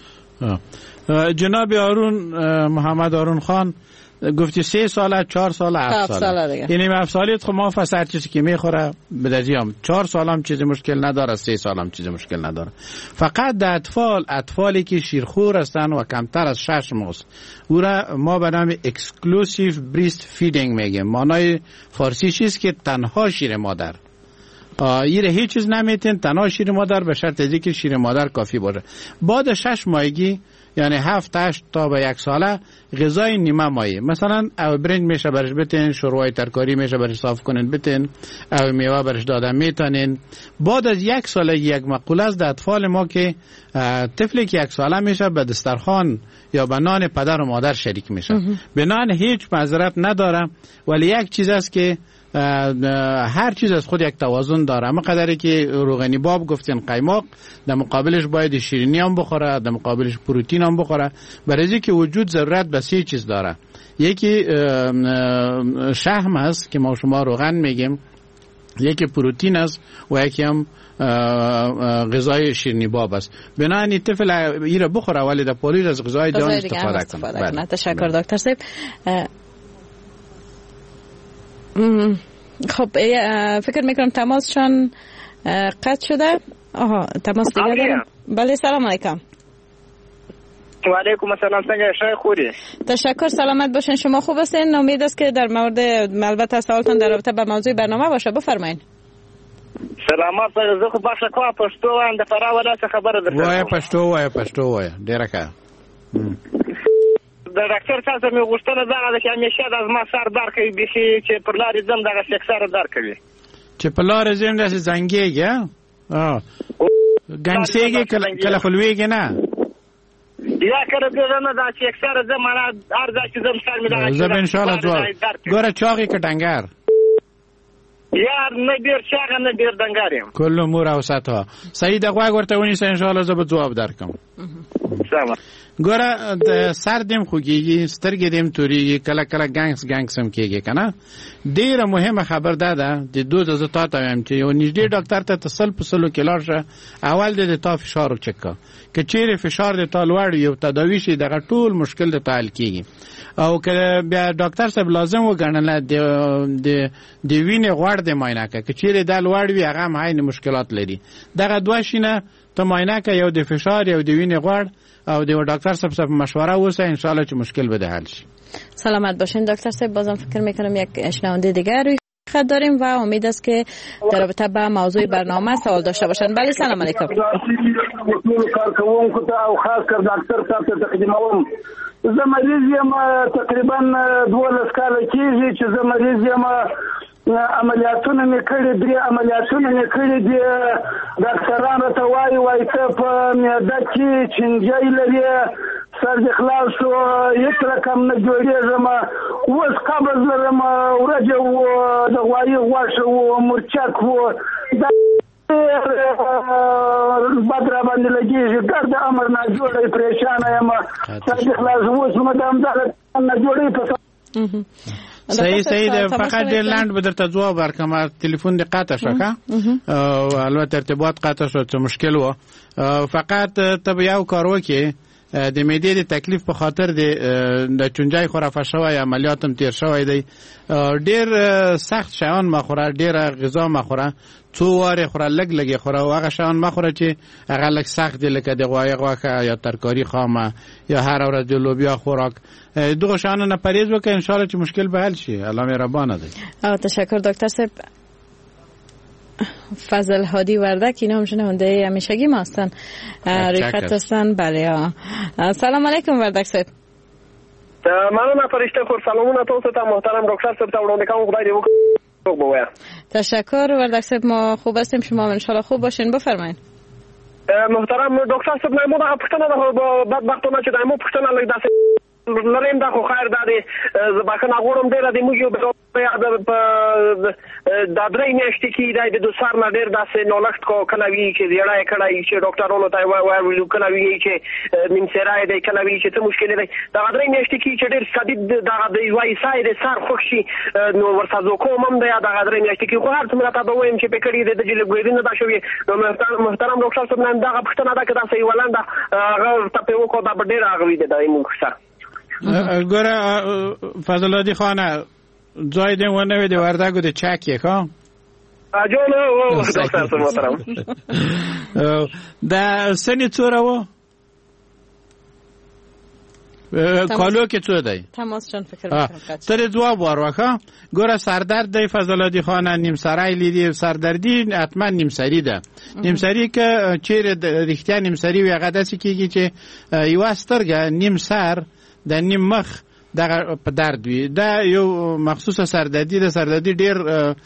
جناب هارون محمد هارون خان گفتی سه ساله، چهار ساله، هفت ساله. یعنی هفت سالیت خب ما فسر چیزی که میخوره بدازیم. چهار سال هم چیزی مشکل نداره، سه سال هم چیزی مشکل نداره. فقط در اطفال اطفالی که شیرخور هستن و کمتر از شش ماه او را ما به نام اکسکلوسیو بریست فیدینگ میگیم. معنای فارسی چیست که تنها شیر مادر. ایره هیچ چیز نمیتین، تنها شیر مادر به شرط ازی که شیر مادر کافی باشه. بعد شش ماهگی یعنی هفت هشت تا به یک ساله غذای نیمه مایه، مثلا او برنج میشه برش بتین، شروع ترکاری میشه برش صاف کنین بتین، او میوه برش دادن میتونین. بعد از یک ساله یک مقوله است در اطفال ما که طفلی که یک ساله میشه به دسترخوان یا به نان پدر و مادر شریک میشه. به نان هیچ معذرت نداره، ولی یک چیز است که هر چیز از خود یک توازن داره. اما قدری که روغنی باب گفتین قیماق، در مقابلش باید شیرینی هم بخوره، در مقابلش پروتئین هم بخوره، برای که وجود ضرورت به سه چیز داره. یکی شحم است که ما شما روغن میگیم، یکی پروتئین است و یکی هم غذای شیرینی باب است. بنابراین طفل ایره بخوره ولی در پولیس از غذای جان استفاده کنه. بله. تشکر دکتر صاحب. خب فکر میکنم تماسشان قطع شده. آها تماس دیگه داریم. بله سلام علیکم. و علیکم السلام. څنګه شای خوری؟ تشکر سلامت باشین. شما خوب هستین؟ امید است که در مورد البته سوالتون در رابطه با موضوع برنامه باشه. بفرمایید. سلامت زه خو باشه کوه پښتو وایم د فرا ولاته خبره درته. وای پښتو وای پښتو وای ډیره ښه. د ډاکټر څخه مې غوښتنه دا ده چې همیشه د ما سر درد کوي بيخي چې پر لارې ځم دغه سر درد کوي. چې په لارې ځم داسې زنګېږي ها؟ ګنګسېږي کله خلويږي نه؟ یا کله دې نه دا چې اکثر ځم انا هر ځای چې ځم سر مې دغه. زه به ان شاء الله جواب. ګوره چاغي که ډنګر؟ یار نه ډیر چاغه نه ډیر ډنګر یم. کله امور اوسطها. صحیح د غوږ ورته ونیسه ان شاء الله زه به جواب درکم. سلام. ګوره د سر دیم خوږیږي، سترګې دیم توریږي، کله کله ګنګس ګنګس هم کېږي که نه. ډېره مهمه خبر دا ده د دوز زه تا ته وایم چې یو نږدې ډاکټر ته ته سل په سلو کې لاړ شه، اول دې د تا فشار وچک کړه. که چیرې فشار د تا لوړ وي او تداوي شي دغه ټول مشکل د تا حل کېږي. او که بیا ډاکټر صاحب لازم وګڼله د د وینې غوړ دې معاینه کړه. که چیرې دا لوړ وي هغه هم عین مشکلات لري. دغه دوه شینه ته معاینه کړه، یو د فشار یو د وینې غوړ، او د ډاکټر صاحب صاحب مشوره وسه ان شاء الله چې مشکل به حل شي. سلامت باشین دکتر صاحب. بازم فکر میکنم یک شنونده دیگر روی خط داریم و امید است که در رابطه با موضوع برنامه سوال داشته باشن. بله سلام علیکم. کارکوونکو ته او خاص کر ډاکټر صاحب ته تقدیموم. زه مریض یم، تقریبا دولس کاله کېږي چې زه مریض یم. عملیاتونه مې کړي، درې عملیاتونه مې کړي دي. ډاکټران راته وایي وایي ته په معده کې چینجی لري، سر دې خلاص شو، هېڅ رقم نه جوړېږم. اوس قبض لرم، ورجه و، د غوایي غوښه و، مرچک و، دا بد را باندې لګېږي. ګرد امر نه جوړی، پریشانه یم. سر دې خلاص اوس مه د همدغه نه جوړی په صحیح صحیح ده. فقط ډیر لاند به درته جواب ورکړم. تلیفون دې قطع شو که او البته ارتباط قطع شو څه مشکل و. فقط ته به یو کار وکړې، د معدې د تکلیف په خاطر د چونجای خو رفع شوی، عملیات هم تیر شوی دی. ډیر سخت شیان مخوره، ډیره غذا مخوره، څو وارې خوره، لږ لږې خوره، او هغه شیان مخوره چې هغه لږ سخت دي، لکه د غوایي غوښه یا ترکاري خامه یا هر ورځ د لوبیا خوراک. دغه شیانو نه پرهیز وکړه ان شاء الله چې مشکل به حل شي. الله مهربانه دی. تشکر دکتر صاحب. فضل هادی وردک اینا هم شنونده همیشگی ما هستن، روی خط هستن. بله سلام علیکم وردک صاحب. مننه فرشته خور. سلامونه تاسو ته محترم ډاکټر صاحب ته وړاندې کوم. خدای دې وکړي. تشکر وردک صاحب. ما خوب هستیم، شما ان شاء الله خوب باشین. بفرمایید. محترم ډاکټر صاحب نمو دا پښتنه ده بدبختونه چې دایمو پښتنه لګ داسې لریم دا خو خیر دا دی. زه بخښنه غواړم ډېره د موږ یو په دا درې میاشتې کې دا د دوسار نه ډېر داسې نولښت کو کله وي چې زیړه یې کړی چې ډاکټرانو ته وایي کله وي چې نیم سرای دی، کله وي چې څه مشکل دی. دغه درې میاشتې کې چې ډېر شدید دغه د وایي سای د سر خوښ شي نو ورسره کوم هم دی. دغه درې میاشتې کې خو هر څومره ته به وایم چې پکړې د جلګویدي نه دا شوې. نو محترم ډاکټر صاحب نن دغه پښتنه ده که داسې یوه لنډه هغه ته پرې وکړو دا به ډېر هغوی دی دا موږ سره. ګوره فضل هادي خانه ځای دې ونه وي د وردګو د چک یې ښه جون و ډاکټر صاحب محترم. دا سنې څوره و کالو کې څو دی؟ تماس جان فکر می‌کنم تر جواب ورواخه. ګوره سردرد دی فضل هادي خانه، نیم سری لیدی. سردردی حتما نیم سری ده. نیم سری که چیرې رښتیا نیم سری وي هغه داسې کېږي چې یوه سترګه، نیم سر، د نیم مخ، دغه په درد وي. دا یو مخصوصه سردردي ده. سردردي ډیر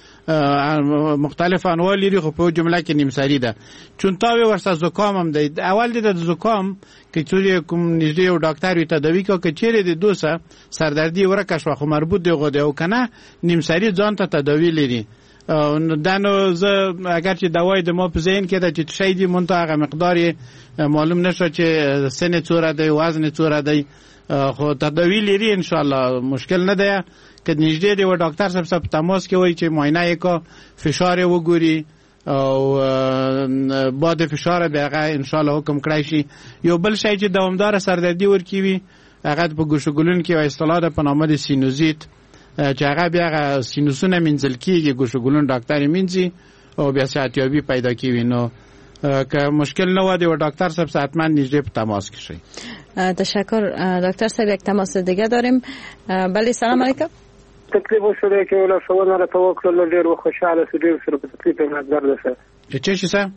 مختلف انواع لري خو په جمله کې نیمسری ده. چونتاوي ورسره زکام هم دی. اول د زکام که چوری کوم نږدې یو ډاکټر وي تداوی کو که چیرې د دوسه سردردي ورکه شو خو مربوط دی غوډه او کنه نیمسری ځان ته تداوی لري. دا نو زه اگر چې دوای د ما په ذهن کې ده چې شي دی مونته هغه مقدار معلوم نشه چې سن څوره دی وزن څوره دی خو تداوی لري ان شاء الله مشکل نه ده. که نږدې دی و ډاکټر صاحب سره تماس کې وای چې معاینه یې کو فشار یې وګوري او باد فشار به هغه ان شاء الله حکم کړی شي. یو بل شی چې دوامدار سردردي ورکوي هغه په ګوشګلون کې او اصطلاح ده په نامه د سینوزیت چې هغه بیا هغه سینوسونه منځل کېږي ګوشګلون ډاکټر یې منځي او بیا صحتیابي پیدا کوي. نو که مشکل نه وادي و ډاکټر صاحب سره حتما نږدې په تماس کې شي. تشکر دکتر صاحب. یک تماس دیگه داریم. بله سلام علیکم. تکلیف شده که ولا شما را توکل ډیر خوشاله سو ډیر سره په تکلیف نه درد سره چې څه شي سره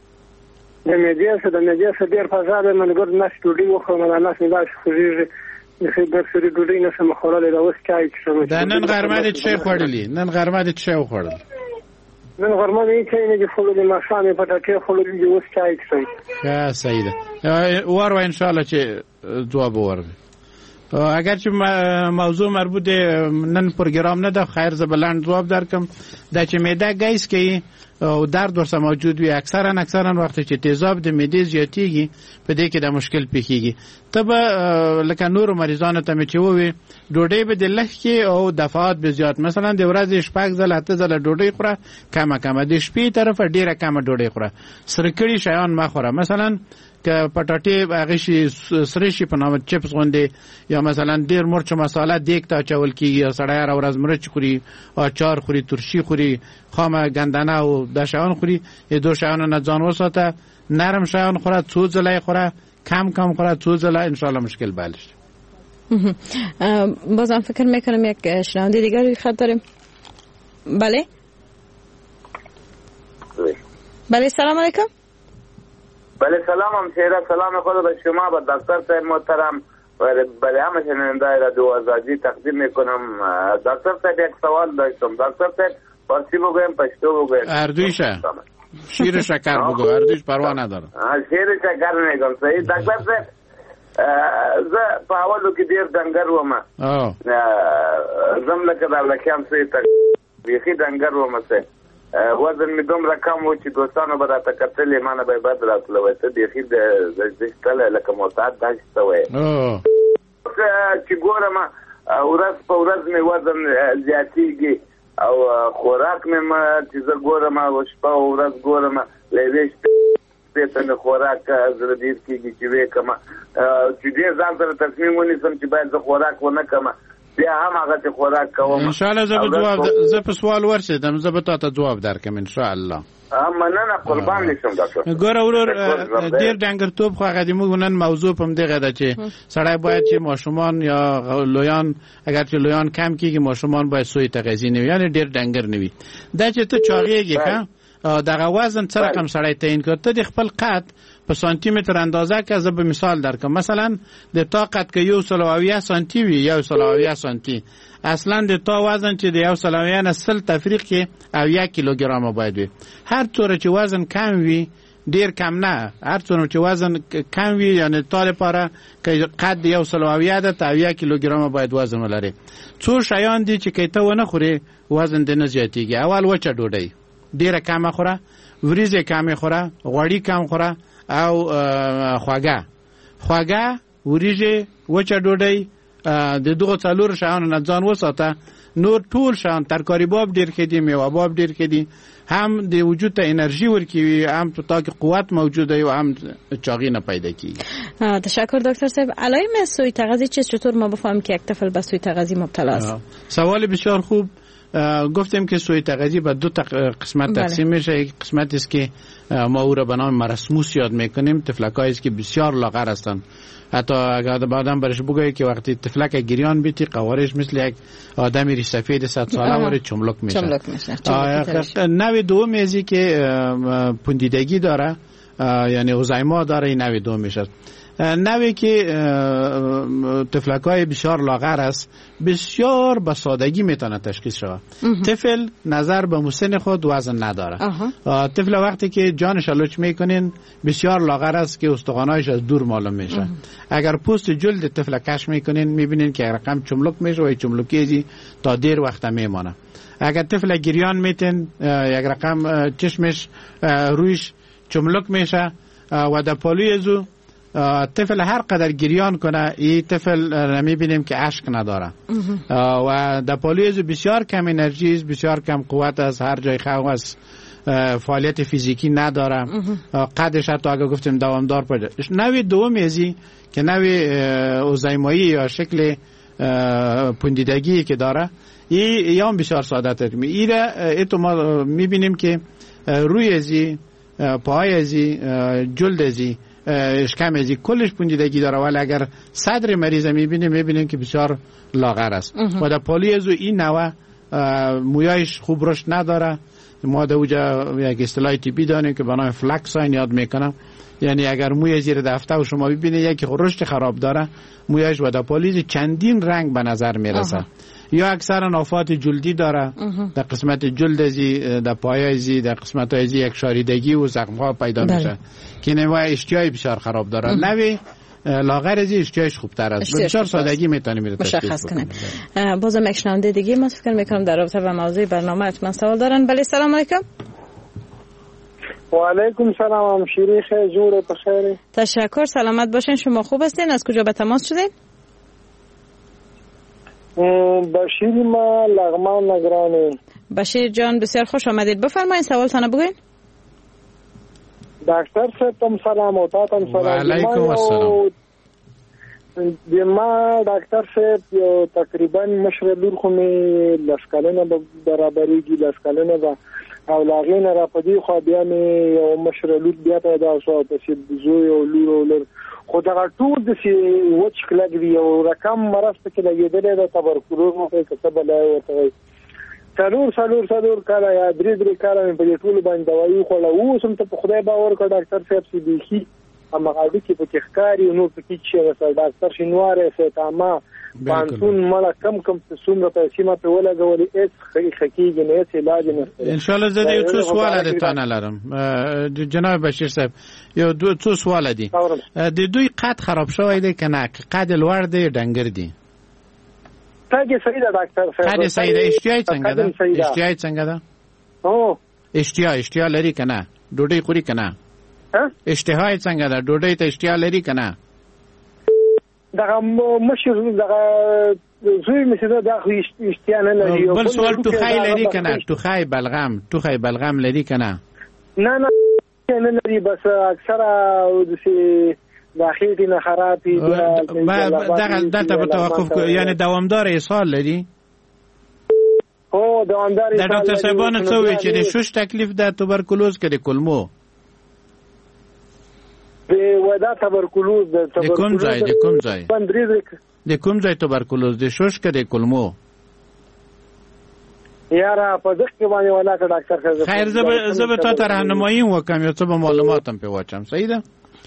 د میډیا سره د میډیا سره ډیر فزاده من ګور نش ټوډي وخو نه ناس نه باش خوږي د خبر سره ډوډۍ نه سم خورل دا اوس چای څه دا نن غرمه دې څه خوړلې نن غرمه دې څه خوړل نن غرمه دې چای نه خوړلې ما شامې پټاټې خوړلې اوس چای څه ښه صحیح ده ور و ان شاء الله چې جواب ورغی. اگر چې موضوع مربوط نن پروګرام نه ده خیر ز بلند جواب درکم. دا چې معده ګیس کوي او درد ورسره موجود وي اکثرا اکثرا وخت چې تیزاب د معدې زیاتیږي په دې کې د مشکل پیښیږي. ته به لکه نور مریضانو ته مې چې ووي ډوډۍ به د لږ کې او دفعات به زیات مثلا د ورځې شپږ ځله اته ځله ډوډۍ خوره کمه کمه د شپې طرفه ډیره کمه ډوډۍ خوره سره کړي شیان مه خوره. مثلا که پټاټې هغه شي سره شي په نامه چپس غوندې یا مثلا ډیر مرچ مساله دیګ ته اچول کېږي یا سړی هره ورځ مرچ خوري اچار خوري ترشي خوري خامه ګندنه او دا شیان خوري. د دو شیانو نه ځان وساته. نرم شیان خوره څو ځله یې خوره کم کم خوره څو ځله انشاءالله مشکل بحل شي. بازم فکر میکنم یک شنونده دیگر روی خط داریم. بله بله سلام علیکم. بله سلام همشیره. سلام خود به شما به دکتر صاحب محترم برای همه شنونده رادیو آزادی تقدیم میکنم. دکتر صاحب یک سوال داشتم. دکتر صاحب فارسی بگویم پشتو بگویم؟ اردویشه شیر شکر بگو. اردویش پروا نداره. شیر شکر میگم صحیح. دکتر صاحب زه په اولو کې ډیر ډنګر وم. زم لکه د لکیام سوی ته بیخي ډنګر وم. څه وزن مې دومره کم و چې دوستانو به راته کتلې ما نه به یې بد راتله وی ته بیخي دشتلی لکه معتاد داسې ته وی چې ګورم ورځ په ورځ مې وزن زیاتېږي او خوراک مې چې زه ګورم شپه او ورځ ګورم له یوې شپې ته مې خوراک زړه ډېر کېږي چې ویې کړم چې ډېر ځان سره تصمیم ونیسم چې باید زه خوراک ونه کړم بیا هم هغه چې خوراک کوم. ان شاء الله زه به جواب زه په سوال ورسېدم زه به تاته جواب درکم ان شاء الله. مننه قربان نشم ډاکټر. ګوره ورور ډېر ډنګرتوب خو هغه د موږ نن موضوع په همدغه ده چې سړی باید چې ماشومان یا لویان اگر چې لویان کم کېږي ماشومان باید سوی تغذیه نه وي یعنې ډېر ډنګر نه وي. دا چې ته چاغېږي ښه دغه وزن څه رقم سړی تعیین کړ. ته د خپل قد په سانتی متر اندازه که زه به مثال درکم مثلا د تا قد که یو سل او اویا سانتی وي یو سل او اویا سانتی اصلا د تا وزن چې د یو سل او اویا نه سل تفریق کې اویا کیلوګرامه باید وي. هر څومره چې وزن کم وي ډیر کم نه هر څومره چې وزن کم وي یعنی تا لپاره که قد یو سل او اویا ده ته اویا کیلوګرامه باید وزن ولري. څو شیان دي چې که ته ونه خورې وزن دې نه زیاتېږي. اول وچه ډوډۍ ډیره کمه خوره وریځې کمې خوره غوړي کم خوره او خواږه خواږه وریژې وچه ډوډۍ د دغو څلورو شیانو نه ځان وساته. نور ټول شیان ترکاري باب ډېر ښه دي میوه باب ډېر ښه دي هم د وجود ته انرژي ورکوي هم تا کې قوت موجوده وي و هم چاقی نه پیدا کیږي. تشکر دکتر صاحب. علائم سوی تغذیه چیست؟ چطور ما بفهمیم که یک طفل به سوی تغذیه مبتلا است؟ سوال بسیار خوب. گفتیم که سوی تغذیه به دو قسمت تقسیم میشه. یک قسمت است که ما او را به نام مرسموس یاد میکنیم. تفلکایی است که بسیار لاغر هستند. حتی اگر بعدم برش بگویی که وقتی تفلک گریان بیتی قوارش مثل یک آدمی ری سفید صد ساله وارد چملک میشه. چملک میشه. نوع دوم ازی که پوندیدگی داره یعنی اوزایما داره این نوع دوم میشه. نوعی که طفلکای بسیار لاغر است بسیار به سادگی میتونه تشخیص شود. طفل نظر به مسن خود وزن نداره. طفل وقتی که جانش لوچ میکنین بسیار لاغر است که استخوانایش از دور معلوم میشه. اگر پوست جلد طفل کش میکنین میبینین که رقم چملک میشه و چملکی تا دیر وقت میمانه. اگر طفل گریان میتین یک رقم چشمش رویش چملک میشه و در پالوی ازو طفل هر قدر گریان کنه این طفل میبینیم که اشک نداره و در پالوی ازو بسیار کم انرژی است، بسیار کم قوت است، هر جای خواه است، فعالیت فیزیکی نداره، قدش حتی اگر گفتیم دوامدار پده. نوی دومی ازی که نوی اوزایمایی یا شکل پوندیدگی که داره ای یا بسیار ساده ترمی ایره ایتو ما میبینیم که روی ازی پای ازی جلد ازی اشکم ازی کلش پوندیدگی داره، ولی اگر صدر مریض میبینیم میبینیم که بسیار لاغر است و در پالی ازو این نوع مویایش خوب رشد نداره. ما در اوجا یک اصطلاح تیپی داریم که بنای فلکس ساین یاد میکنم، یعنی اگر موی زیر دفته و شما ببینید یکی رشد خراب داره مویش و در پالیز چندین رنگ به نظر میرسه. یا اکثر آفات جلدی داره، در قسمت جلد ازی، در پای ازی، در قسمت ازی یک شاریدگی و زخم ها پیدا میشه که نوع اشتیای بسیار خراب داره. نوی لاغر ازی اشتیایش خوبتر است، بسیار سادگی میتونیم میره مشخص کنیم. بازم یک شنونده دیگه ما فکر میکنم در رابطه با موضوع برنامه اتمن سوال دارن. بله سلام علیکم. و علیکم سلام شیری خیر جور بخیر. تشکر، سلامت باشین. شما خوب هستین؟ از کجا به تماس شدین؟ بشیر ما لغمان نگرانی. بشیر جان بسیار خوش آمدید، بفرمایید سوالتان بگوین. دکتر صاحب سلام و تاتم سلام. و علیکم السلام. ما دکتر صاحب یو تقریبا مشر لور خو می لسکلنه برابرېږي لسکلنه و او لاغین را پدی خو بیا می یو مشر لور بیا پیدا شو پسې زوی او لور لور خو دا ټول د سی وچ کلګ دی او رقم مرسته کې لګیدل د تبرکلوز مو په کتاب لا وته څلور څلور څلور کاله یا درې درې کاله په دې ټول باندې دوايي خو لا اوس هم ته په خدای باور کړ ډاکټر صاحب سي بيخي اما غاډي کې په ښکاری نو په کې چې وسه ډاکټر شینواره سیتاما پانتون مړه کم کم څومره پیسې ما په ولګولې اس خکېږي نه څه علاج نه ان شاء الله زه یو څه سوال د تانه لرم جناب بشیر صاحب، یو دو څه سوال دي. د دوی قد خراب شوی دی کنه؟ قد لوړ دی ډنګر دی؟ قد صحیح ده ډاکټر صاحب. قد صحیح ده. اشتیای څنګه ده؟ اشتیای څنګه ده؟ او اشتیا اشتیا لري کنه؟ ډوډۍ خوري کنه؟ ها اشتهای څنګه ده؟ ډوډۍ ته اشتیا لري کنه؟ دغه مشر دغه زوی مسیده دغه اشتیا نه لري. بل سوال ټوخی لري کنه؟ ټوخی بلغم ټوخی بلغم لري کنه؟ نه نه نه لري، بس اکثره د سی داخلي نه خرابي دغه دلته به توقف، یعنی دوامدار اسهال لري؟ او دوامدار اسهال. د ډاکټر صاحبانو څه وی چې د شوش تکلیف د توبرکلوز کې د کولمو د ودا تبرکلوز د تبرکلوز د کوم ځای د کوم ځای د کوم ځای توبرکلوز د شوش کې د کولمو؟ یاره په دغه کې باندې ولا ک ډاکټر خیر خیر زه زه به تاسو راهنمایي وکم، یو څه به معلومات هم په واچم. صحیح ده.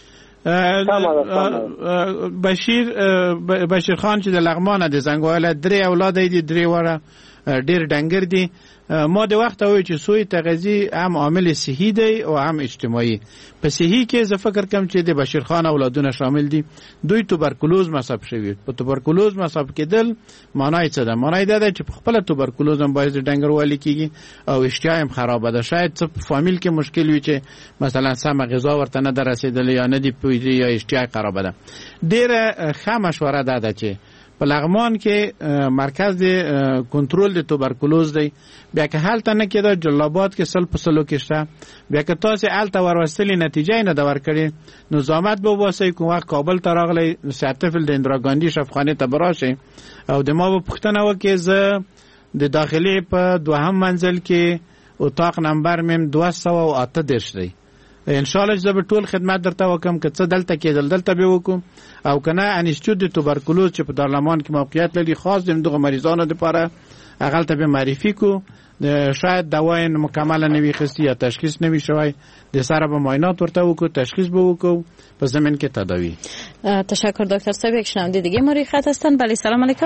بشیر بشیر خان چې د لغمان د زنګواله درې اولاد دي، درې وړه ډیر ډنګر دي. ما د وخت وای چې سوی تغذیه هم عامل صحي دی او هم اجتماعي. په صحي کې زه فکر کوم چې د بشیر خان اولادونه شامل دي. دوی توبرکلوز مصاب شوی. په توبرکلوز مصاب کېدل معنی څه ده؟ معنی دا ده چې په خپل توبرکلوز هم باید ډنګروالي کیږي او اشتها هم خراب ده. شاید څه فامیل کې مشکل وي چې مثلا سم غذا ورته نه درسیدل یا نه دی پوهیږي یا اشتها خراب ده. ډیره ښه مشوره ده ده چې په لغمان کې مرکز د کنټرول د توبرکلوز دی. بیا که هلته نه کېده جلابات کې سل په سلو کې شته، بیا که تاسو هلته وروستلې نتیجه نه ده ورکړې نو زحمت به وباسئ. کوم وخت کابل ته راغلی سرتیفل د اندراګاندي شفاخانې ته به راشئ او د ما به پوښتنه وکړئ. زه د داخلي په دوهم منزل کې اتاق نمبر میم دوه سوه او اته دېرش دی. ان شاء الله زه به ټول خدمت درته وکم که څه دلته کېدل دلته به وکم او کنه انسټیټیوټ د توبرکلوز چې په دارالمان کې موقعیت لري خاص د دغه مریضانو لپاره هغه ته به معرفي کو شاید دوای مکمل نوي خستی یا تشخیص نوي شوی د سره به معاینات ورته وکړو تشخیص به وکړو په زمین کې تداوی. تشکر دکتر صاحب. یک شنونده دیگه ما روی خط هستن. بله سلام علیکم.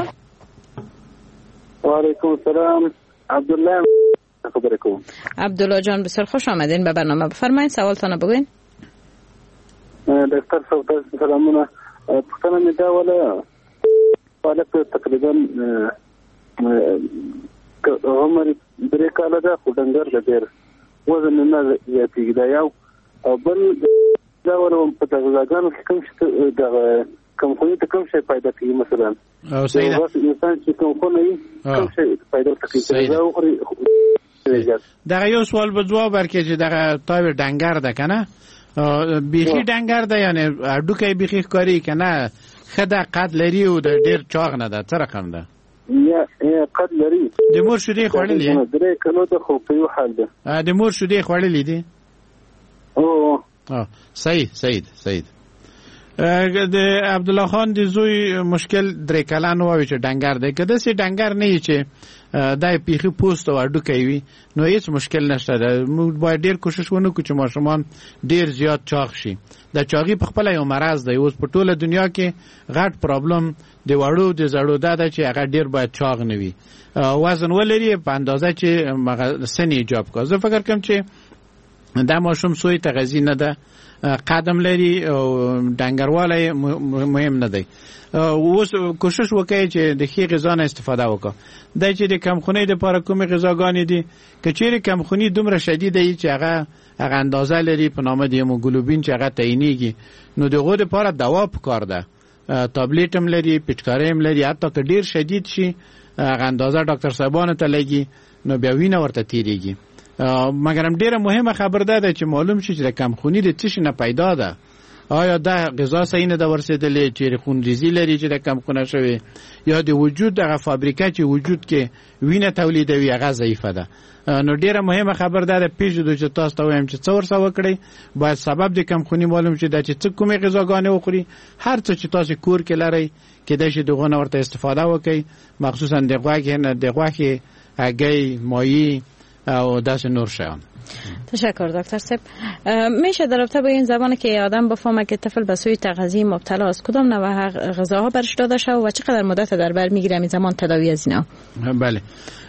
و علیکم السلام. عبدالله خبرکم. عبدالله جان بسیار خوش آمدین به برنامه. بفرمایید سوالتون بگوین. دکتر صاحب سلامونه. پختنه می دا ولا حالت تقریبا عمر درې کاله ده خو ډنګر ده ډېر وزن نه زیاتېږي دا یو او بل دا ورو په غذاګانو کې کوم شي دغه کمخوني ته کوم شي پیدا کوي مثلا او صحیح ده انسان چې کمخوني کوم شي پیدا کوي دا خوري دا یو سوال به جواب ورکړي چې دغه تاوی ډنګر ده کنه بیخي ډنګر ده یعنی اډوکې بیخي ښکاري کنه خدا قد لري او د ډېر چاغ نه ده څه رقم ده یا قد لري د مور شودې خوړلې درې کلو د خو په یو حال ده د مور شودې خوړلې دي او اه صحیح صحیح صحیح د عبد الله خان د زوی مشکل درې کلان وای چې ډنګر دی کده سي ډنګر نه چې دای پیخي پوسټ او اډو کوي نو هیڅ مشکل نشته موږ باید ډیر کوشش ونکړو چې ماشومان ډیر زیات چاغ شي د چاغي په خپل یو مرض دی اوس په ټوله دنیا کې غټ پرابلم د وړو د زړو ده چې هغه ډیر باید چاغ نه وي وزن ولري په اندازه چې سن ایجاب کوي زه فکر کوم چې دا ماشوم سوی تغذیه نه ده قدم لري او ډنګرواله مهم نه دی اوس کوشش وکړئ چې د ښې غذا نه استفاده وکړه دا چې د کمخونۍ لپاره کومې غذاګانې دي که چیرې کمخوني دومره شدیده وي چې هغه هغه اندازه لري په نامه د هیموګلوبین چې هغه تعینېږي نو دغه لپاره دوا پکار ده تابلیټ هم لري پچکاري هم لري حتی که ډیر شدید شي هغه اندازه ډاکټر صاحبانو ته لګي نو بیا وینه ورته تیریږي مګر هم ډیره مهمه خبر ده چې معلوم شي چې د کمخونی د څه نه پیدا ده آیا دا غذا صحیح نه ده ورسېدلې چې خونریزي لري چې د کمخونه شوی یا د وجود دغه فابریکه چې وجود کې وینه تولیدوي هغه ضعیفه ده نو ډیره مهمه خبر ده پیژدو چې تاسو ته وایم چې څو ورسره وکړي باید سبب د کمخونی معلوم شي دا چې څه کومه غذاګانې وخوري هر څه چې تاسو کور کې لري کې د شي دغه نه ورته استفاده وکړي مخصوصا د غوښې نه د غوښې هګۍ ماهی او داس نور شیان. تشکر دکتر صاحب. میشه در رابطه با این زبانه که آدم بفهمه که طفل به سوی تغذیه مبتلا است کدام نوع غذاها برش داده شد و چقدر مدت در بر میگیره این زمان تداوی از اینا؟ بله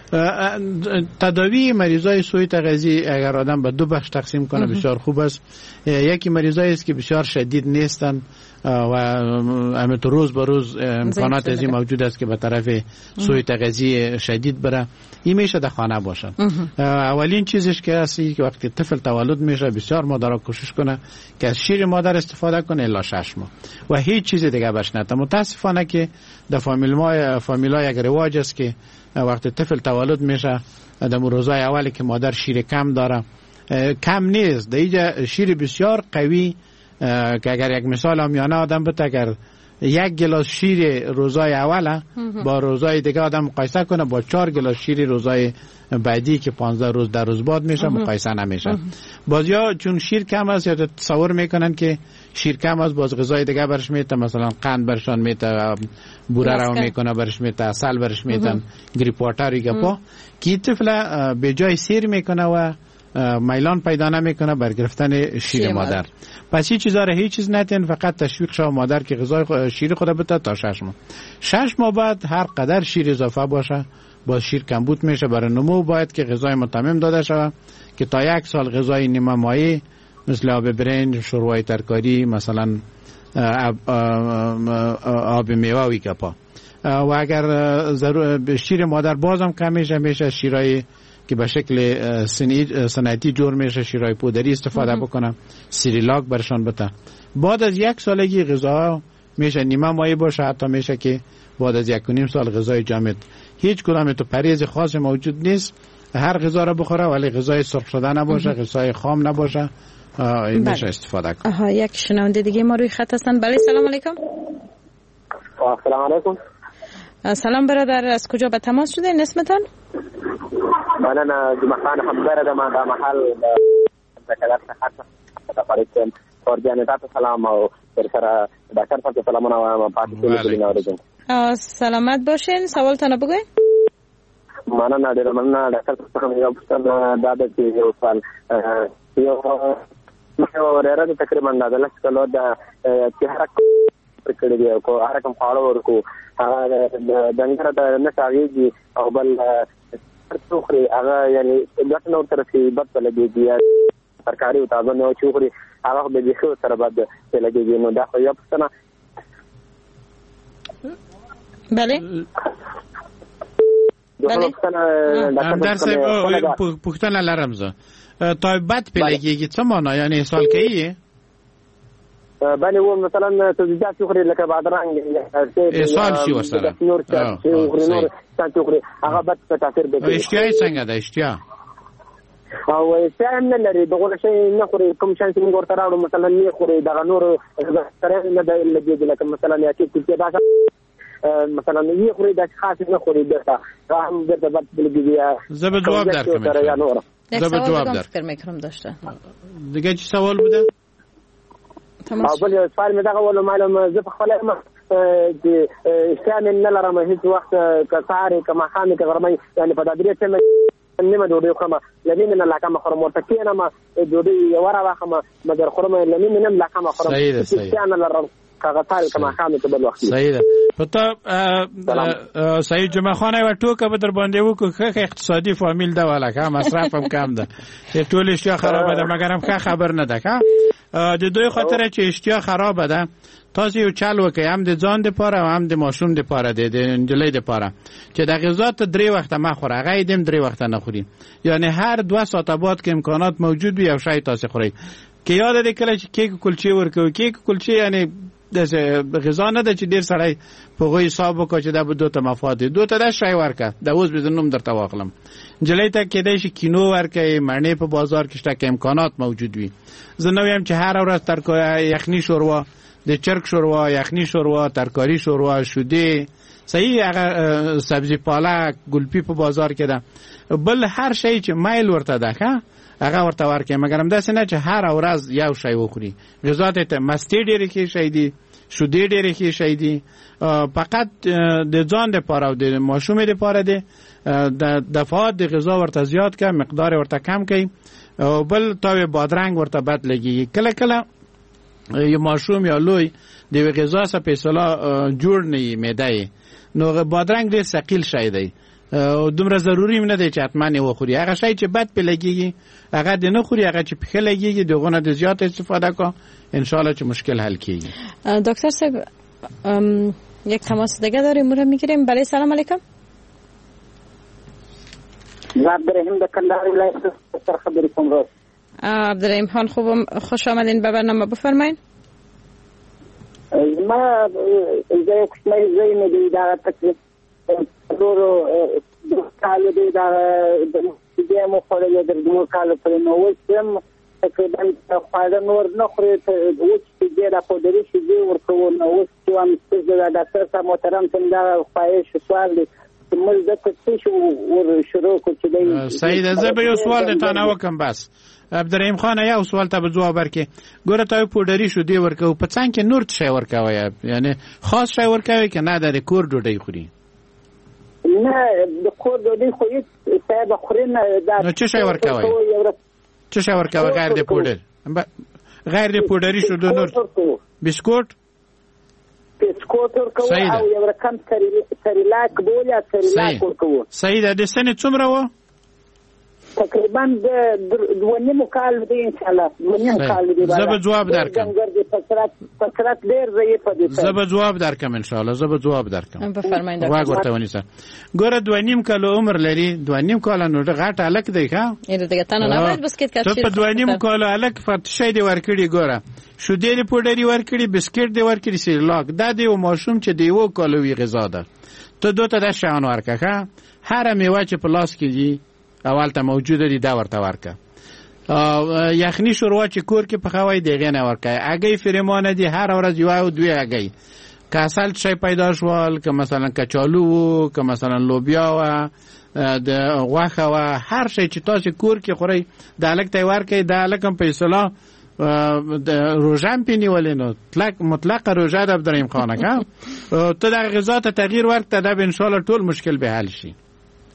تداوی مریضای سوی تغذیه اگر آدم به دو بخش تقسیم کنه بسیار خوب است. یکی مریضایی است که بسیار شدید نیستن و همه روز به روز امکانات ازی موجود است که به طرف سوی تغذیه شدید بره این میشه در خانه باشن. اولین چیزش که هستی که وقتی طفل تولد میشه بسیار مادرها کوشش کنه که از شیر مادر استفاده کنه الا شش ماه و هیچ چیز دیگه بهش نده. متاسفانه که در فامیل ما فامیلای یک رواج است که وقتی طفل تولد میشه در روزهای اولی که مادر شیر کم داره کم نیست در اینجا شیر بسیار قوی که اگر یک مثال آمیانه آدم بده اگر یک گلاس شیر روزای اوله با روزای دیگه آدم مقایسه کنه با چهار گلاس شیر روزای بعدی که پانزده روز در روز بعد میشه مقایسه نمیشه. بعضیا چون شیر کم است یا تصور میکنن که شیر کم است باز غذای دیگه برش میته مثلا قند برشان میته بوره رو میکنه برش میته عسل برش میتن گریپ واتر گپا کی طفل به جای سیر میکنه و میلان پیدا نمیکنه بر گرفتن شیر مادر. پس هیچ چیزا رو هیچ چیز نتین فقط تشویق شو مادر که غذای شیر خود بده تا شش ماه. شش ماه بعد هر قدر شیر اضافه باشه با شیر کمبود میشه. برای نمو باید که غذای متمم داده شود که تا یک سال غذای نیمه مایع مثل آب برنج، شوربای ترکاری، مثلا آب میوه و کپا و اگر ضرور شیر مادر بازم کم میشه میشه شیرای که به شکل صنعتی جور میشه شیرای پودری استفاده بکنم سیریلاک برشان بده. بعد از یک سالگی غذا میشه نیمه مایع باشه حتی میشه که بعد از یک و نیم سال غذای جامد هیچ کدام تو پرهیز خاص موجود نیست هر غذا را بخوره ولی غذای سرخ شده نباشه غذای خام نباشه این میشه استفاده کنه. آها یک شنونده دیگه ما روی خط هستن. بله سلام علیکم. سلام علیکم. سلام برادر از کجا به تماس شدین اسمتان؟ من انا جمعان حمدره ما دا محل ذکرت صحت تفریق فرجانات سلام او سره ډاکټر صاحب سلامونه او پاتې کېږي. سلامت باشین. سوالتان بگوین. مننه ډېره مننه ډاکټر څخه مې یو پوښتنه دا ده چې یو سوال یو یو وراره تقریبا د لس کلو د چې حرک کړی دی کو حرکم خاړو ورکو هغه د دنګره د نشاږي او بل څوخري هغه یعنی ګټ نو تر کې بد لګيږي سرکاري او تاسو نو چوخري هغه به د خو سره بد لګيږي نو دا خو یو پوښتنه بله بله همدر صاحب پوښتنه لرم زه طيبات په لګيږي څه معنا یعنی سوال کوي بله و مثلا تزيدات چوخري لکه بادرنګ سوال شي ورسره نور چوخري نور چوخري هغه بد په تاثیر دی اشتیا څنګه ده اشتیا او اشتیا نه لري دغه شی نه خوري کوم شان چې موږ ورته راوړو مثلا نه خوري دغه نور سره نه لګيږي لکه مثلا یا چې چې دا مثلا یې خوري د خاص نه خوري دغه هم د بد لګيږي زه جواب درکوم زه جواب درکوم فکر میکنم داشته دیگه چی سوال بوده او بل یو سوال مې دغه ول معلومه زه په خپل ما چې اشتیا نه لرم هیڅ وخت کثارې کما خامې کغرمې یعنی په دادري څه نیمه ډوډۍ خورم لمې نه لا کوم خورم ورته کېنه ما ډوډۍ یو را واخم مګر خورم لمې نه لا کوم خورم اشتیا نه لرم کغثارې کما خامې په بل وخت صحیح ده پته سعید جمعه خان یو ټوکه به در باندې وکړه خو اقتصادي فامیل دا ولا کا مصرف هم کم ده ټول اشتیا خراب ده مګر هم ښه خبر نه ده کا د دوی خاطر چې اشتیا خراب ده تاسو یو چل وکئ هم د ځان لپاره او هم د ماشوم لپاره د انجلۍ لپاره چې د غذا ته درې وخته مخوره هغه دیم درې وخته نه خوري یعنی هر دوه ساعت بعد که امکانات موجود وي او شای تاسو خوري که یاد دې کله چې کیک کلچې ورکوي کیک کلچې یعنی د غذا نه د چې ډیر سړی په غوي حساب وکړي چې دا به دوه ته مفاد دوه ته د شای ورکه د اوس به زنوم درته واخلم انجلۍ ته کېدای شي کینو ورکه معنی په بازار کې شته کې امکانات موجود وي زه نو هم چې هر ورځ ترکاری یخني شوروا د چرګ شوروا یخني شوروا ترکاری شوروا شوده صحیح هغه سبزی پالک ګلپی په بازار کې ده بل هر شی چې مایل ورته ده ښه هغه ورته ورکې مګر هم داسې نه چې هر ورځ یو شی وخوري غذا ته مستی ډېرې کې شی دي شودې ډېرې کې شی دي فقط د ځان لپاره او د ماشومې لپاره دی د دفعات د غذا ورته زیات کړه مقدار ورته کم کړي او بل تاوی بادرنګ ورته بد لګي کله کله یو ماشوم یا لوی د غذا څخه په اصطلاح جوړ نه معده نو بادرنګ ډېر ثقیل شی دی او دومره ضروری نه دی چې حتما یې وخوري هغه شی چې بد په لګيږي هغه د نه خوري هغه چې په خله لګيږي دغه نه د زیات استفاده کو ان شاء الله چې مشکل حل کیږي دکتر صاحب یک تماس دیگه داریم رو میگیریم بله سلام علیکم عبدالرحیم د کندهار ولایت سره خبرې کوم راز عبدالرحیم خان خوب خوش آمدین به برنامه بفرمایید ما زه کومه زه نه دی دا تکلیف ورو د کال دی دا د دې مو خوري د دې کال پر نو وسم تقریبا خواړه نور نه خوري ته وڅ دې را په دې شي دی ورکو نو وڅ چې هم څه دا ډاکټر صاحب محترم څنګه خواهش سوال دی موږ د څه شو ور شروع کو چې دی سید زه به یو سوال د تاسو وکم بس عبدالرحیم خان یو سوال ته جواب ورکې ګوره ته پوډری شو دی ورکو په څنګه کې نور څه ورکوي یعنی خاص شی ورکوي که نه د کور ډوډۍ خوري نه د کور ډوډۍ خو هیڅ صاحب خوري نه دا نو څه شی ورکوي څه شی ورکوي غیر د پوډر غیر د پوډری شو د نور بسکوټ بسکوټ ورکوي او یو رقم سریلاک بوله سریلاک ورکوي صحیح ده د سنې څومره و تقریبا د ونیمو کال دی ان شاء الله ونیمو کال دی زه جواب درکم فقرات ډیر زی په دې زه جواب درکم ان شاء الله زه جواب درکم بفرمایئ واګ ورته ونیسه ګوره دوه نیم کال عمر لري دوه نیم کال نو غټ الک دی ښا یره دغه تنه نه باید بسکټ کاټ شي په دوه نیم کال الک فت شي دی ورکړي ګوره شو دې پوډری ورکړي بسکټ دی ورکړي سیرلاک دا دی ماشوم چې دی وو کالوي غذا ده ته دوه ته د شان ورکه ښا هر میوه چې په لاس کې دی اول ته موجوده دي دا ورته ورکه یخني شوروا چې کور کې پخوي دیغه نه ورکه اگې فرمانه دي هر ورځ یو او دوی اگې کاسل شي پیدا شوال که مثلا کچالو که مثلا لوبیا و د غوخه و هر شي چې تاسو کور کې خوري د الک ته ورکه د الکم په اصطلاح د روزام پینی ولینو مطلق مطلق روزه د عبدالرحیم خانه ته د غذا ته تغییر ورکته د ان شاء الله ټول مشکل به حل شي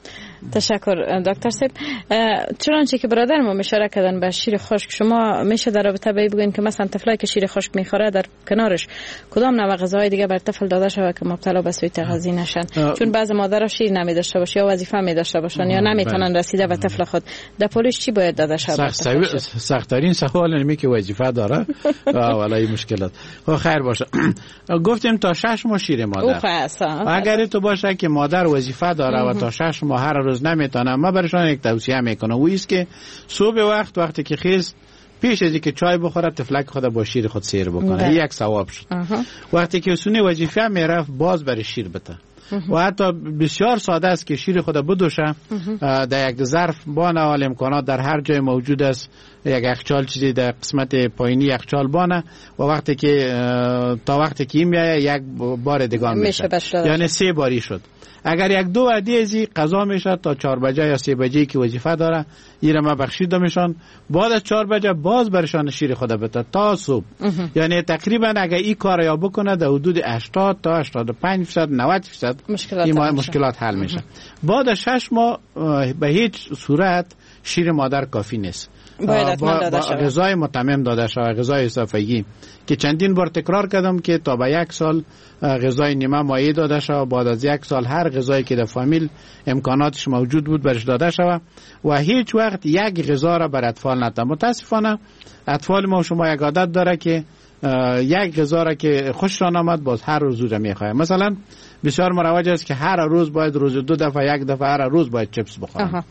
تشکر دکتر صاحب. چنانچه که برادر ما اشاره کردن به شیر خشک، شما میشه در رابطه به بگین که مثلا طفلی که شیر خشک میخوره در کنارش کدام نوع غذاهای دیگه بر طفل داده شود که مبتلا به سوء تغذیه نشن؟ چون بعض مادرها شیر نمی داشته باشه یا وظیفه می داشته باشن یا نمیتونن رسیده به طفل خود، در پولیش چی باید داده شود؟ سخت ترین سوال اینه که وظیفه داره والای مشکلات. خیر باشه. گفتیم تا شش ماه شیر مادر. اگر تو باشه که مادر وظیفه داره و تا شش ماه هر روز نمیتونه، ما برشان یک توصیه میکنم و است که صبح وقت وقتی که خیز پیش از اینکه چای بخوره تفلک خود با شیر خود سیر بکنه، یک ثواب شد. وقتی که سونی وظیفه میرفت باز برای شیر بده. و حتی بسیار ساده است که شیر خود بدوشه در یک ظرف بانه، حال امکانات در هر جای موجود است، یک یخچال چیزی در قسمت پایینی یخچال بانه و وقتی که تا وقتی که این میایه یک بار دیگه میشه، یعنی سه باری شد. اگر یک دو عدی ازی قضا میشه تا چهار بجه یا سه بجه که وظیفه داره ایره ما بخشیده میشن، بعد از چهار بجه باز برشان شیر خود بده تا صبح. یعنی تقریبا اگر این کار یا بکنه در حدود هشتاد تا هشتاد و پنج درصد نود درصد این مشکلات حل میشه. بعد از شش ماه به هیچ صورت شیر مادر کافی نیست، باید با, با غذای متمم داده شود، غذای اضافه‌ای که چندین بار تکرار کردم که تا به یک سال غذای نیمه مایع داده شود، بعد از یک سال هر غذایی که در فامیل امکاناتش موجود بود برش داده شود و هیچ وقت یک غذا را بر اطفال نده. متاسفانه اطفال ما شما یک عادت داره که یک غذا را که خوششان آمد باز هر روز رو میخواه. مثلا بسیار مروج است که هر روز باید روز دو دفعه یک دفعه هر روز باید چپس بخورن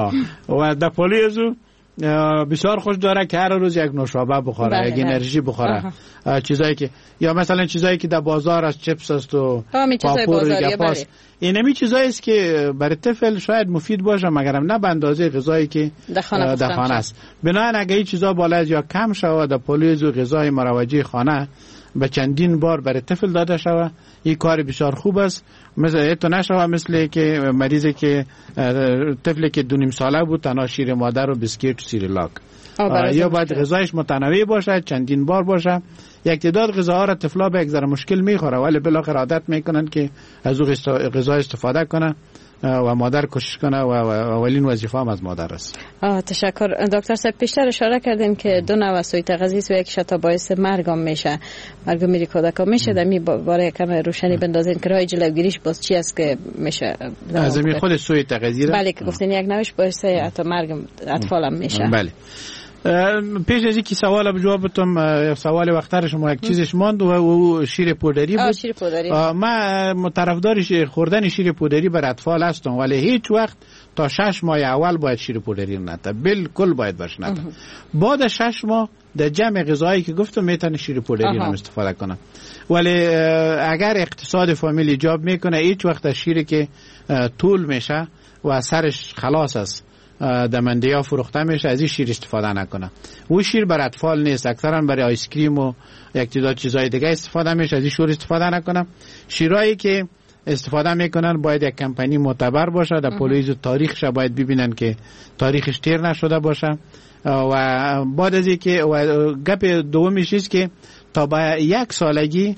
و در پولیزو بسیار خوش داره که هر روز یک نوشابه بخوره، یک انرژی بخوره، چیزایی که یا مثلا چیزایی که در بازار از چپس است و پاپور یا پاس، اینمی چیزایی است که برای طفل شاید مفید باشه مگرم نه به اندازه غذایی که در خانه است. بنابراین اگه این چیزا بالا از یا کم شود در پولیز و غذای مروجی خانه به چندین بار برای طفل داده شود، این کار بسیار خوب است. مثل تو نشوه مثل که مریضی که طفلی که دو نیم ساله بود تنها شیر مادر و بسکیت و سیریلاک، یا باید غذایش متنوع باشه، چندین بار باشه. یک تعداد غذاها را طفلا به یک ذره مشکل میخوره ولی بالاخره عادت میکنن که از اون غذا استفاده کنه و مادر کوشش کنه و اولین وظیفه هم از مادر است. تشکر دکتر صاحب. پیشتر اشاره کردین که دو نوع سوء تغذیه و یک شتا باعث مرگ هم میشه، مرگ میری کودک میشه. در می باره کم روشنی بندازین که راه جلوگیریش باز چی است که میشه؟ از می خود سوء تغذیه بله که گفتین یک نوعش باعث حتی مرگ اطفال هم میشه. بله. پیش از اینکه سوال به جواب بدم، سوال وقتر شما یک چیزش ماند و او شیر پودری بود. شیر پودری. من طرفدار شیر خوردن شیر پودری بر اطفال هستم ولی هیچ وقت تا شش ماه اول باید شیر پودری نده، بالکل باید باش نده. بعد شش ماه در جمع غذایی که گفتم میتونه شیر پودری هم استفاده کنه. ولی اگر اقتصاد فامیل ایجاب میکنه هیچ وقت از شیری که طول میشه و سرش خلاص است در منډیا فروخته میشه از این شیر استفاده نکنه. او شیر برای اطفال نیست، اکثرا برای آیس کریم و یک تعداد چیزای دیگه استفاده میشه، از این شیر استفاده نکنه. شیرایی که استفاده میکنن باید یک کمپانی معتبر باشه، در پولیس تاریخش باید ببینن که تاریخش تیر نشده باشه و بعد از اینکه گپ دومیش است که تا به یک سالگی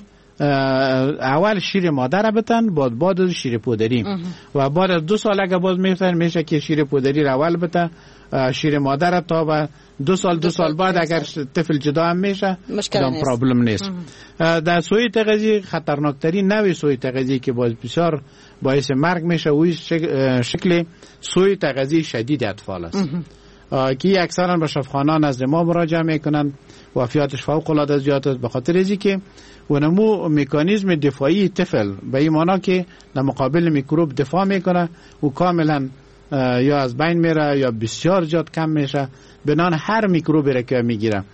اول شیر مادر بتن بعد بعد از شیر پودری و بعد از دو سال اگه باز میفتن میشه که شیر پودری را اول بتن شیر مادر تا به دو سال دو سال بعد اگر طفل جدا هم میشه دام پرابلم نیست. در سوء تغذیه خطرناکترین نوع سوء تغذیه که باز بسیار باعث مرگ میشه وی شکل سوء تغذیه شدید اطفال است که اکثرا به شفاخانه نزد ما مراجعه میکنن، وفیاتش فوق العاده زیاد است به خاطر اینکه که ونمو مکانیزم دفاعی طفل به این معنا که در مقابل میکروب دفاع میکنه و کاملا یا از بین میره یا بسیار زیاد کم میشه، بنان هر میکروبی را که میگیره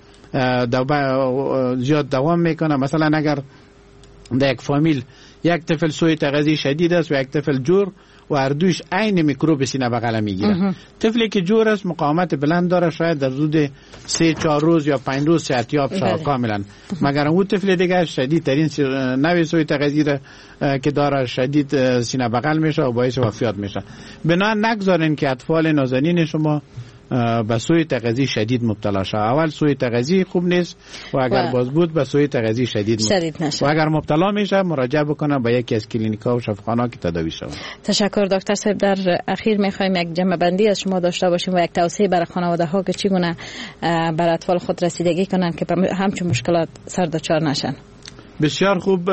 زیاد دوام میکنه. مثلا اگر در یک فامیل یک طفل سوء تغذیه شدید است و یک طفل جور و هر دویش عین میکروب سینه بغل میگیره، طفلی که جور است مقاومت بلند داره، شاید در حدود سه چهار روز یا پنج روز صحتیاب شود کاملا، مگر اون طفل دیگه شدید ترین نوع سوء تغذیه که داره شدید سینه بغل میشه و باعث وفات میشه. بنا نگذارین که اطفال نازنین شما به سوی تغذیه شدید مبتلا شود. اول سوی تغذیه خوب نیست و اگر و... باز بود به سوی تغذیه شدید, شدید نشه. و اگر مبتلا میشه مراجعه بکنه به یکی از کلینیک‌ها و شفاخانه‌ها که تداوی شود. تشکر دکتر صاحب. در اخیر میخوایم یک جمع بندی از شما داشته باشیم و یک توصیه برای خانواده ها که چگونه بر اطفال خود رسیدگی کنند که همچون مشکلات سر دچار نشن. بسیار خوب.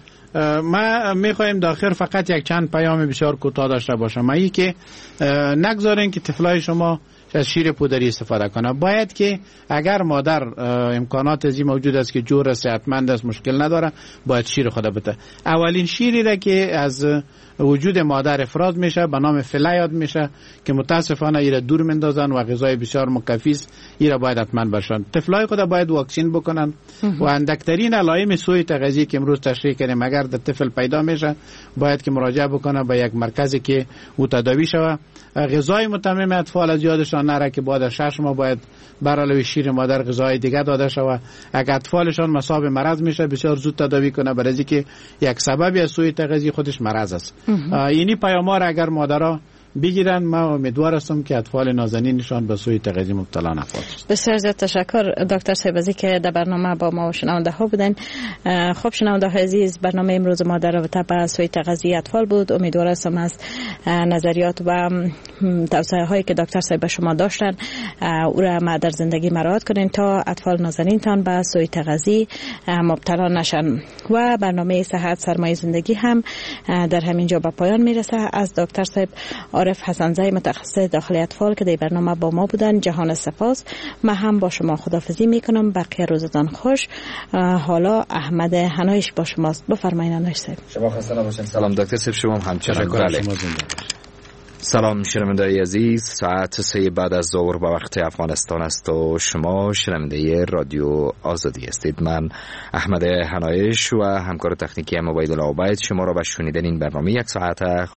ما میخوایم داخل فقط یک چند پیام بسیار کوتاه داشته باشم. ای که نگذارین که طفلای شما از شیر پودری استفاده کنه. باید که اگر مادر امکانات ازی موجود است که جور صحتمند است مشکل نداره باید شیر خود بده. اولین شیری را که از وجود مادر افراز میشه به نام فله یاد میشه که متاسفانه ایره دور مندازن و غذای بسیار مکفیست ایره باید حتما برشن. طفلای خود باید واکسین بکنن و اندکترین علائم سوء تغذیه که امروز تشریح کردیم اگر در طفل پیدا میشه باید که مراجعه بکنه به یک مرکزی که او تداوی شود. غذای متمم اطفال از یادشان نره که بعد از شش ماه باید بر علاوه شیر مادر غذای دیگه داده شود. اگر اطفالشان مصاب مرض میشه بسیار زود تداوی کنه برای اینکه یک سببی از سوء تغذیه خودش مرض است. اینی پیام‌ها را اگر مادرها بگیرن ما امیدوار هستم که اطفال نازنینشان به سوء تغذیه مبتلا نخواهند. بسیار زیاد تشکر دکتر صاحب از اینکه در برنامه با ما و شنونده ها بودن. خب شنونده های عزیز برنامه امروز ما در رابطه با سوء تغذیه اطفال بود. امیدوار هستم از نظریات و توصیه هایی که دکتر صاحب به شما داشتن او را ما در زندگی مراعات کنین تا اطفال نازنینتان به سوء تغذیه مبتلا نشن. و برنامه صحت سرمایه زندگی هم در همین جا به پایان میرسه. از دکتر صاحب عارف حسن‌زی متخصص داخلی اطفال که در برنامه با ما بودن جهان سپاس. من هم با شما خداحافظی میکنم. بقیه روزتان خوش. حالا احمد هنایش با شماست. بفرمایید هنایش صاحب. شما خسته نباشید. سلام دکتر صاحب. شما هم همچنان. بله. سلام شنونده‌های عزیز. ساعت سه بعد از ظهر به وقت افغانستان است و شما شنونده رادیو آزادی هستید. من احمد هنایش و همکار تکنیکی موبایل عابد شما را به شنیدن این برنامه یک ساعت